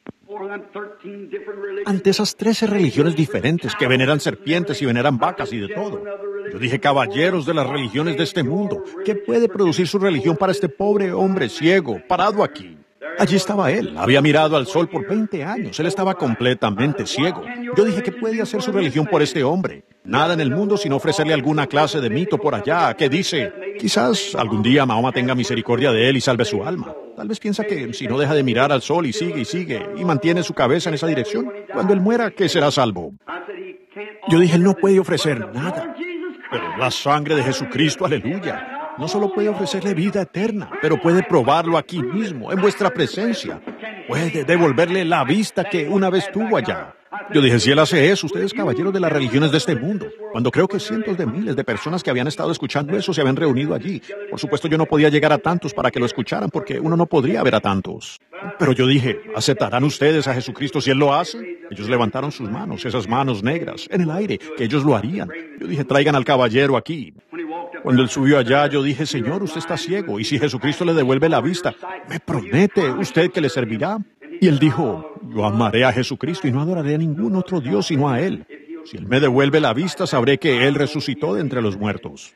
Ante esas trece religiones diferentes que veneran serpientes y veneran vacas y de todo. Yo dije, caballeros de las religiones de este mundo, ¿qué puede producir su religión para este pobre hombre ciego, parado aquí? Allí estaba él, había mirado al sol por veinte años, él estaba completamente ciego. Yo dije, ¿qué puede hacer su religión por este hombre? Nada en el mundo sino ofrecerle alguna clase de mito por allá que dice, quizás algún día Mahoma tenga misericordia de él y salve su alma. Tal vez piensa que si no deja de mirar al sol y sigue y sigue y mantiene su cabeza en esa dirección, cuando él muera, que será salvo. Yo dije, él no puede ofrecer nada. Pero la sangre de Jesucristo, aleluya, no solo puede ofrecerle vida eterna, pero puede probarlo aquí mismo, en vuestra presencia. Puede devolverle la vista que una vez tuvo allá. Yo dije, si él hace eso, ustedes caballeros de las religiones de este mundo, cuando creo que cientos de miles de personas que habían estado escuchando eso se habían reunido allí. Por supuesto, yo no podía llegar a tantos para que lo escucharan, porque uno no podría ver a tantos. Pero yo dije, ¿aceptarán ustedes a Jesucristo si él lo hace? Ellos levantaron sus manos, esas manos negras, en el aire, que ellos lo harían. Yo dije, traigan al caballero aquí. Cuando él subió allá, yo dije, Señor, usted está ciego, y si Jesucristo le devuelve la vista, ¿me promete usted que le servirá? Y él dijo, yo amaré a Jesucristo y no adoraré a ningún otro Dios sino a Él. Si Él me devuelve la vista, sabré que Él resucitó de entre los muertos.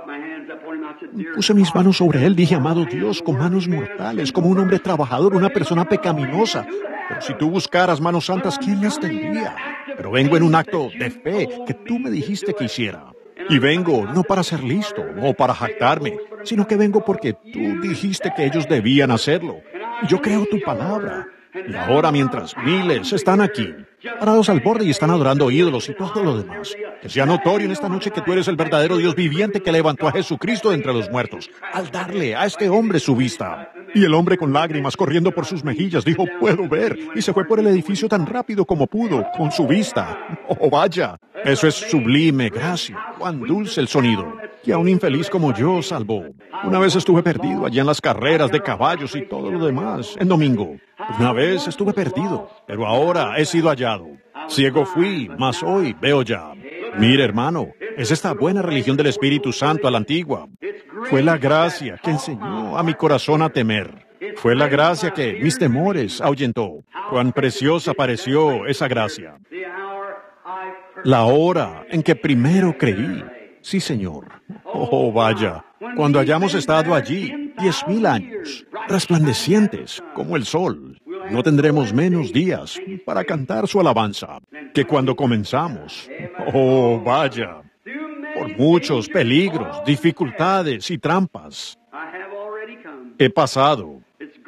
Puse mis manos sobre Él, dije, amado Dios, con manos mortales, como un hombre trabajador, una persona pecaminosa. Pero si tú buscaras manos santas, ¿quién las tendría? Pero vengo en un acto de fe que tú me dijiste que hiciera. Y vengo no para ser listo o para jactarme, sino que vengo porque tú dijiste que ellos debían hacerlo. Y yo creo tu palabra. Y ahora, mientras miles están aquí, parados al borde y están adorando ídolos y todo lo demás, que sea notorio en esta noche que tú eres el verdadero Dios viviente que levantó a Jesucristo de entre los muertos, al darle a este hombre su vista. Y el hombre con lágrimas corriendo por sus mejillas dijo, puedo ver, y se fue por el edificio tan rápido como pudo, con su vista. ¡Oh, vaya! Eso es sublime, gracia. ¡Cuán dulce el sonido! Que a un infeliz como yo salvó. Una vez estuve perdido allá en las carreras de caballos y todo lo demás, en domingo. Una vez estuve perdido, pero ahora he sido hallado. Ciego fui, mas hoy veo ya. Mire, hermano, es esta buena religión del Espíritu Santo a la antigua. Fue la gracia que enseñó a mi corazón a temer. Fue la gracia que mis temores ahuyentó. Cuán preciosa pareció esa gracia. La hora en que primero creí. Sí, Señor. Oh, vaya. Cuando hayamos estado allí, diez mil años, resplandecientes como el sol, no tendremos menos días para cantar su alabanza que cuando comenzamos. Oh, vaya. Por muchos peligros, dificultades y trampas he pasado.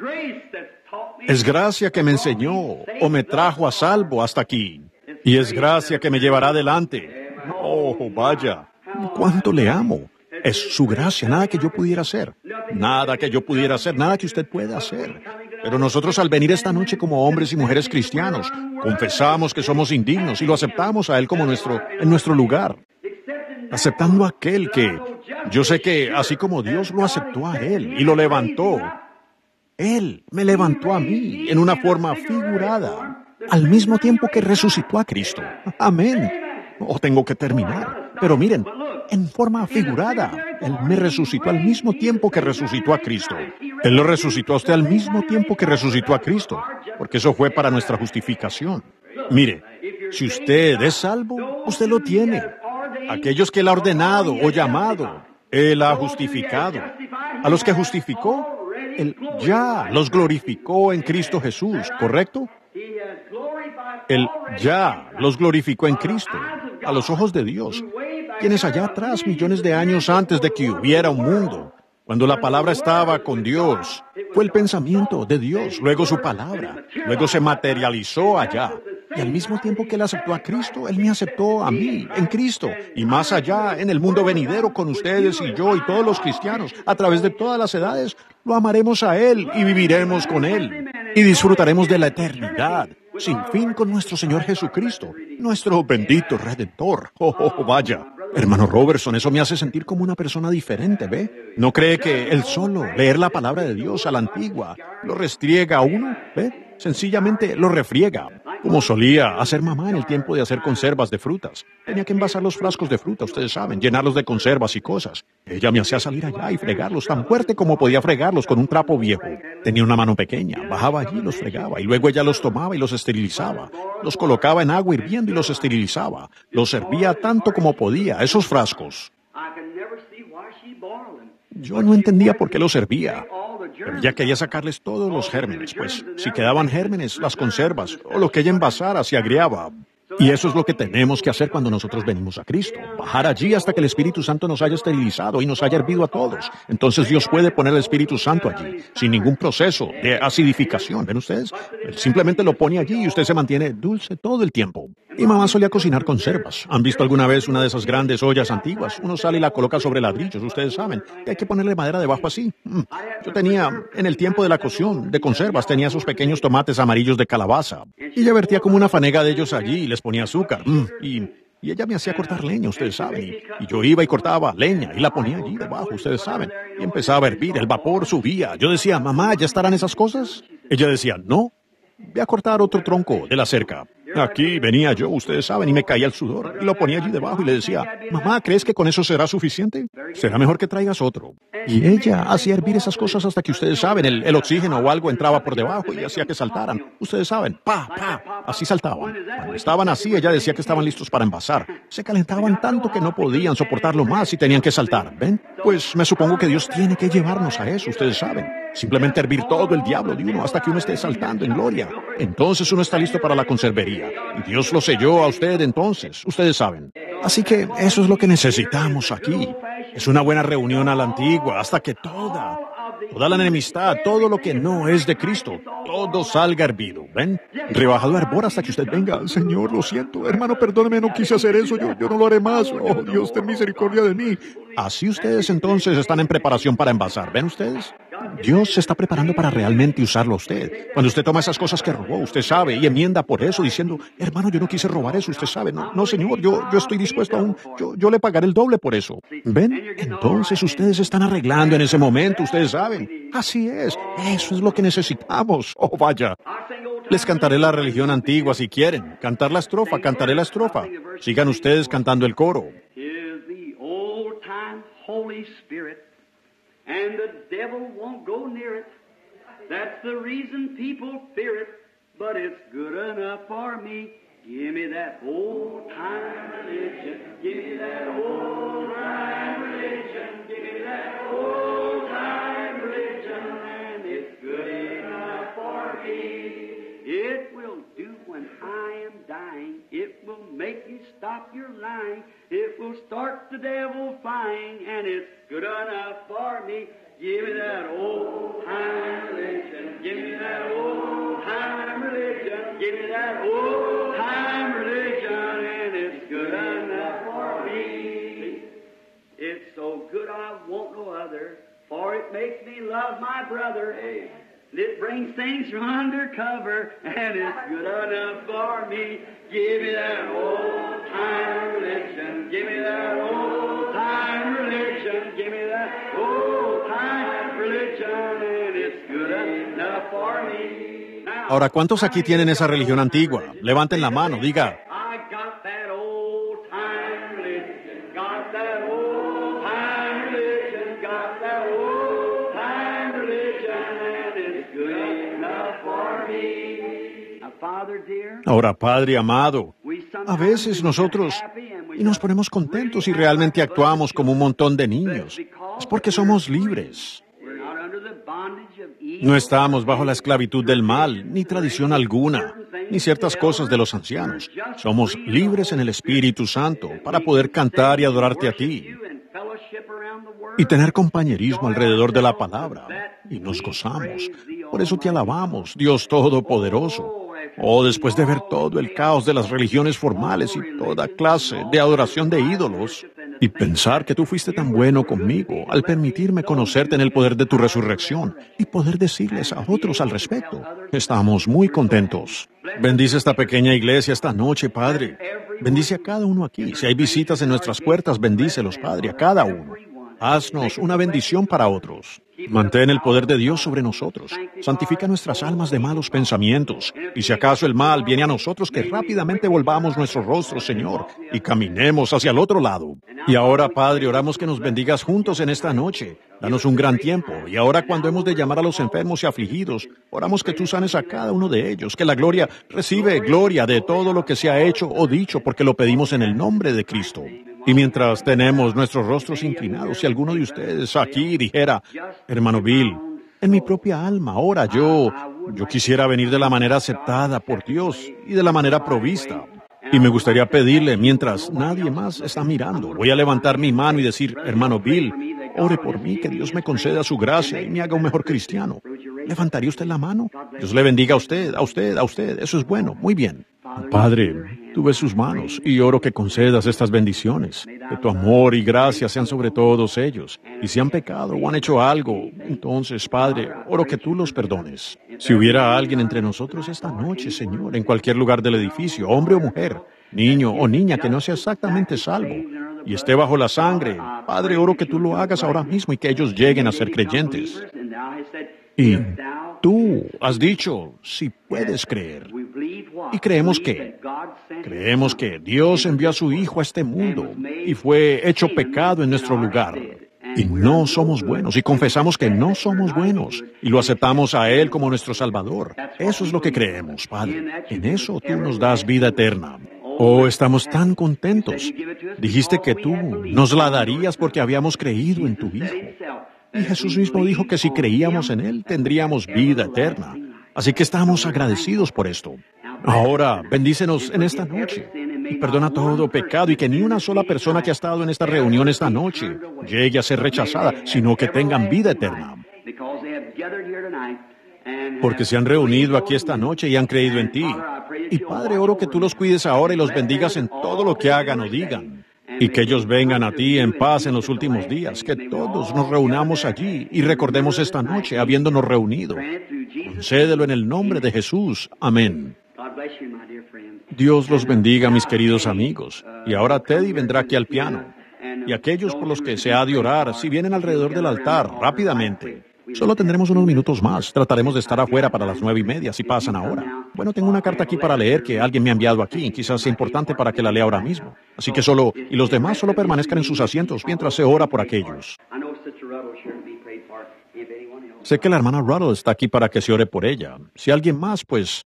Es gracia que me enseñó o me trajo a salvo hasta aquí. Y es gracia que me llevará adelante. Oh, vaya. ¿Cuánto le amo? Es su gracia, nada que yo pudiera hacer. Nada que yo pudiera hacer, nada que usted pueda hacer. Pero nosotros al venir esta noche como hombres y mujeres cristianos, confesamos que somos indignos y lo aceptamos a Él como nuestro, en nuestro lugar. Aceptando a aquel que, yo sé que así como Dios lo aceptó a Él y lo levantó, Él me levantó a mí en una forma figurada, al mismo tiempo que resucitó a Cristo. Amén. Oh, tengo que terminar. Pero miren, en forma figurada, Él me resucitó al mismo tiempo que resucitó a Cristo. Él lo resucitó a usted al mismo tiempo que resucitó a Cristo, porque eso fue para nuestra justificación. Mire, si usted es salvo, usted lo tiene. Aquellos que Él ha ordenado o llamado, Él ha justificado. A los que justificó, Él ya los glorificó en Cristo Jesús, ¿correcto? Él ya los glorificó en Cristo, a los ojos de Dios, quienes allá atrás, millones de años antes de que hubiera un mundo, cuando la palabra estaba con Dios, fue el pensamiento de Dios, luego su palabra, luego se materializó allá. Y al mismo tiempo que Él aceptó a Cristo, Él me aceptó a mí, en Cristo, y más allá, en el mundo venidero, con ustedes y yo y todos los cristianos, a través de todas las edades, lo amaremos a Él y viviremos con Él, y disfrutaremos de la eternidad, sin fin con nuestro Señor Jesucristo, nuestro bendito Redentor. Oh, oh, oh, vaya. Hermano Robertson, eso me hace sentir como una persona diferente, ¿ve? ¿No cree que el solo leer la palabra de Dios a la antigua lo restriega a uno? ¿Ve? Sencillamente lo refriega, como solía hacer mamá en el tiempo de hacer conservas de frutas. Tenía que envasar los frascos de fruta, ustedes saben, llenarlos de conservas y cosas. Ella me hacía salir allá y fregarlos tan fuerte como podía fregarlos con un trapo viejo. Tenía una mano pequeña, bajaba allí y los fregaba, y luego ella los tomaba y los esterilizaba. Los colocaba en agua hirviendo y los esterilizaba. Los servía tanto como podía, esos frascos. Yo no entendía por qué los servía. Pero ya quería sacarles todos los gérmenes, pues si quedaban gérmenes, las conservas o lo que ella envasara se agriaba. Y eso es lo que tenemos que hacer cuando nosotros venimos a Cristo. Bajar allí hasta que el Espíritu Santo nos haya esterilizado y nos haya hervido a todos. Entonces Dios puede poner el Espíritu Santo allí, sin ningún proceso de acidificación. ¿Ven ustedes? Él simplemente lo pone allí y usted se mantiene dulce todo el tiempo. Mi mamá solía cocinar conservas. ¿Han visto alguna vez una de esas grandes ollas antiguas? Uno sale y la coloca sobre ladrillos. Ustedes saben que hay que ponerle madera debajo así. Mm. Yo tenía, en el tiempo de la cocción de conservas, tenía esos pequeños tomates amarillos de calabaza. Y ella vertía como una fanega de ellos allí y les ponía azúcar. Mm. Y, y ella me hacía cortar leña, ustedes saben. Y, y yo iba y cortaba leña y la ponía allí debajo, ustedes saben. Y empezaba a hervir, el vapor subía. Yo decía, mamá, ¿ya estarán esas cosas? Ella decía, no. Ve a cortar otro tronco de la cerca. Aquí venía yo, ustedes saben, y me caía el sudor. Y lo ponía allí debajo y le decía, mamá, ¿crees que con eso será suficiente? Será mejor que traigas otro. Y ella hacía hervir esas cosas hasta que ustedes saben, el, el oxígeno o algo entraba por debajo y hacía que saltaran. Ustedes saben, pa, pa, así saltaban. Cuando estaban así, ella decía que estaban listos para envasar. Se calentaban tanto que no podían soportarlo más y tenían que saltar. ¿Ven? Pues me supongo que Dios tiene que llevarnos a eso, ustedes saben. Simplemente hervir todo el diablo de uno hasta que uno esté saltando en gloria. Entonces uno está listo para la conservería. Y Dios lo selló a usted entonces, ustedes saben. Así que eso es lo que necesitamos aquí. Es una buena reunión a la antigua hasta que toda, toda la enemistad, todo lo que no es de Cristo, todo salga hervido. ¿Ven? Rebajado a hervor hasta que usted venga. Señor, lo siento, hermano, perdóneme, no quise hacer eso, yo, yo no lo haré más. Oh, Dios, ten misericordia de mí. Así ustedes entonces están en preparación para envasar. ¿Ven ustedes? Dios se está preparando para realmente usarlo a usted. Cuando usted toma esas cosas que robó, usted sabe, y enmienda por eso, diciendo, hermano, yo no quise robar eso, usted sabe. No, no señor, yo, yo estoy dispuesto aún, yo, yo le pagaré el doble por eso. ¿Ven? Entonces ustedes están arreglando en ese momento, ustedes saben. Así es, eso es lo que necesitamos. Oh, vaya. Les cantaré la religión antigua si quieren. Cantar la estrofa, cantaré la estrofa. Sigan ustedes cantando el coro. And the devil won't go near it. That's the reason people fear it. But it's good enough for me. Give me that old-time religion. Give me that old-time religion. Give me that old-time religion. And it's good enough for me. It will do when I am dying. It will make you stop your lying. It will start the devil flying. And it's good enough for me. Give me that old-time religion. Give me that old-time religion. Give me that old-time religion. And it's good enough for me. It's so good I want no other. For it makes me love my brother. It brings things from undercover, and it's good enough for me. Give me that old-time religion. Give me that old-time religion. Give me that old-time religion, and it's good enough for me. Now, Ahora, ¿cuántos aquí tienen esa religión antigua? Levanten la mano, diga. I got that old-time religion. Got that old-time religion. Got that old-time religion, and it's good enough for me. Now, Father dear, Ahora, Padre amado, we a sometimes veces get nosotros happy and we y nos don't ponemos contentos y realmente actuamos como un montón de niños. Es porque somos libres. We're not under the bondage of evil. No estamos bajo la esclavitud del mal, ni tradición alguna, ni ciertas cosas de los ancianos. Somos libres en el Espíritu Santo para poder cantar y adorarte a ti y tener compañerismo alrededor de la palabra. Y nos gozamos. Por eso te alabamos, Dios Todopoderoso. Oh, después de ver todo el caos de las religiones formales y toda clase de adoración de ídolos, y pensar que tú fuiste tan bueno conmigo al permitirme conocerte en el poder de tu resurrección y poder decirles a otros al respecto, estamos muy contentos. Bendice esta pequeña iglesia esta noche, Padre. Bendice a cada uno aquí. Si hay visitas en nuestras puertas, bendícelos, Padre, a cada uno. Haznos una bendición para otros. Mantén el poder de Dios sobre nosotros. Santifica nuestras almas de malos pensamientos. Y si acaso el mal viene a nosotros, que rápidamente volvamos nuestros rostros, Señor, y caminemos hacia el otro lado. Y ahora, Padre, oramos que nos bendigas juntos en esta noche. Danos un gran tiempo. Y ahora, cuando hemos de llamar a los enfermos y afligidos, oramos que tú sanes a cada uno de ellos. Que la gloria recibe gloria de todo lo que se ha hecho o dicho, porque lo pedimos en el nombre de Cristo. Y mientras tenemos nuestros rostros inclinados, si alguno de ustedes aquí dijera, hermano Bill, en mi propia alma, ahora yo, yo quisiera venir de la manera aceptada por Dios y de la manera provista. Y me gustaría pedirle, mientras nadie más está mirando, voy a levantar mi mano y decir, hermano Bill, ore por mí, que Dios me conceda su gracia y me haga un mejor cristiano. ¿Levantaría usted la mano? Dios le bendiga a usted, a usted, a usted. Eso es bueno, muy bien. Padre, tú ves sus manos y oro que concedas estas bendiciones. Que tu amor y gracia sean sobre todos ellos. Y si han pecado o han hecho algo, entonces, Padre, oro que tú los perdones. Si hubiera alguien entre nosotros esta noche, Señor, en cualquier lugar del edificio, hombre o mujer, niño o niña que no sea exactamente salvo y esté bajo la sangre, Padre, oro que tú lo hagas ahora mismo y que ellos lleguen a ser creyentes. Y tú has dicho, si puedes creer. Y creemos que, creemos que Dios envió a su Hijo a este mundo y fue hecho pecado en nuestro lugar. Y no somos buenos, y confesamos que no somos buenos, y lo aceptamos a Él como nuestro Salvador. Eso es lo que creemos, Padre. En eso tú nos das vida eterna. Oh, estamos tan contentos. Dijiste que tú nos la darías porque habíamos creído en tu Hijo. Y Jesús mismo dijo que si creíamos en Él, tendríamos vida eterna. Así que estamos agradecidos por esto. Ahora, bendícenos en esta noche. Y perdona todo pecado y que ni una sola persona que ha estado en esta reunión esta noche llegue a ser rechazada, sino que tengan vida eterna. Porque se han reunido aquí esta noche y han creído en ti. Y Padre, oro que tú los cuides ahora y los bendigas en todo lo que hagan o digan. Y que ellos vengan a ti en paz en los últimos días, que todos nos reunamos allí y recordemos esta noche habiéndonos reunido. Concédelo en el nombre de Jesús. Amén. Dios los bendiga, mis queridos amigos. Y ahora Teddy vendrá aquí al piano. Y aquellos por los que se ha de orar, si vienen alrededor del altar, rápidamente. Solo tendremos unos minutos más. Trataremos de estar afuera para las nueve y media, si pasan ahora. Bueno, tengo una carta aquí para leer que alguien me ha enviado aquí. Quizás sea importante para que la lea ahora mismo. Así que solo, y los demás solo permanezcan en sus asientos mientras se ora por aquellos. Sé que la hermana Ruddle está aquí para que se ore por ella. Si alguien más, pues,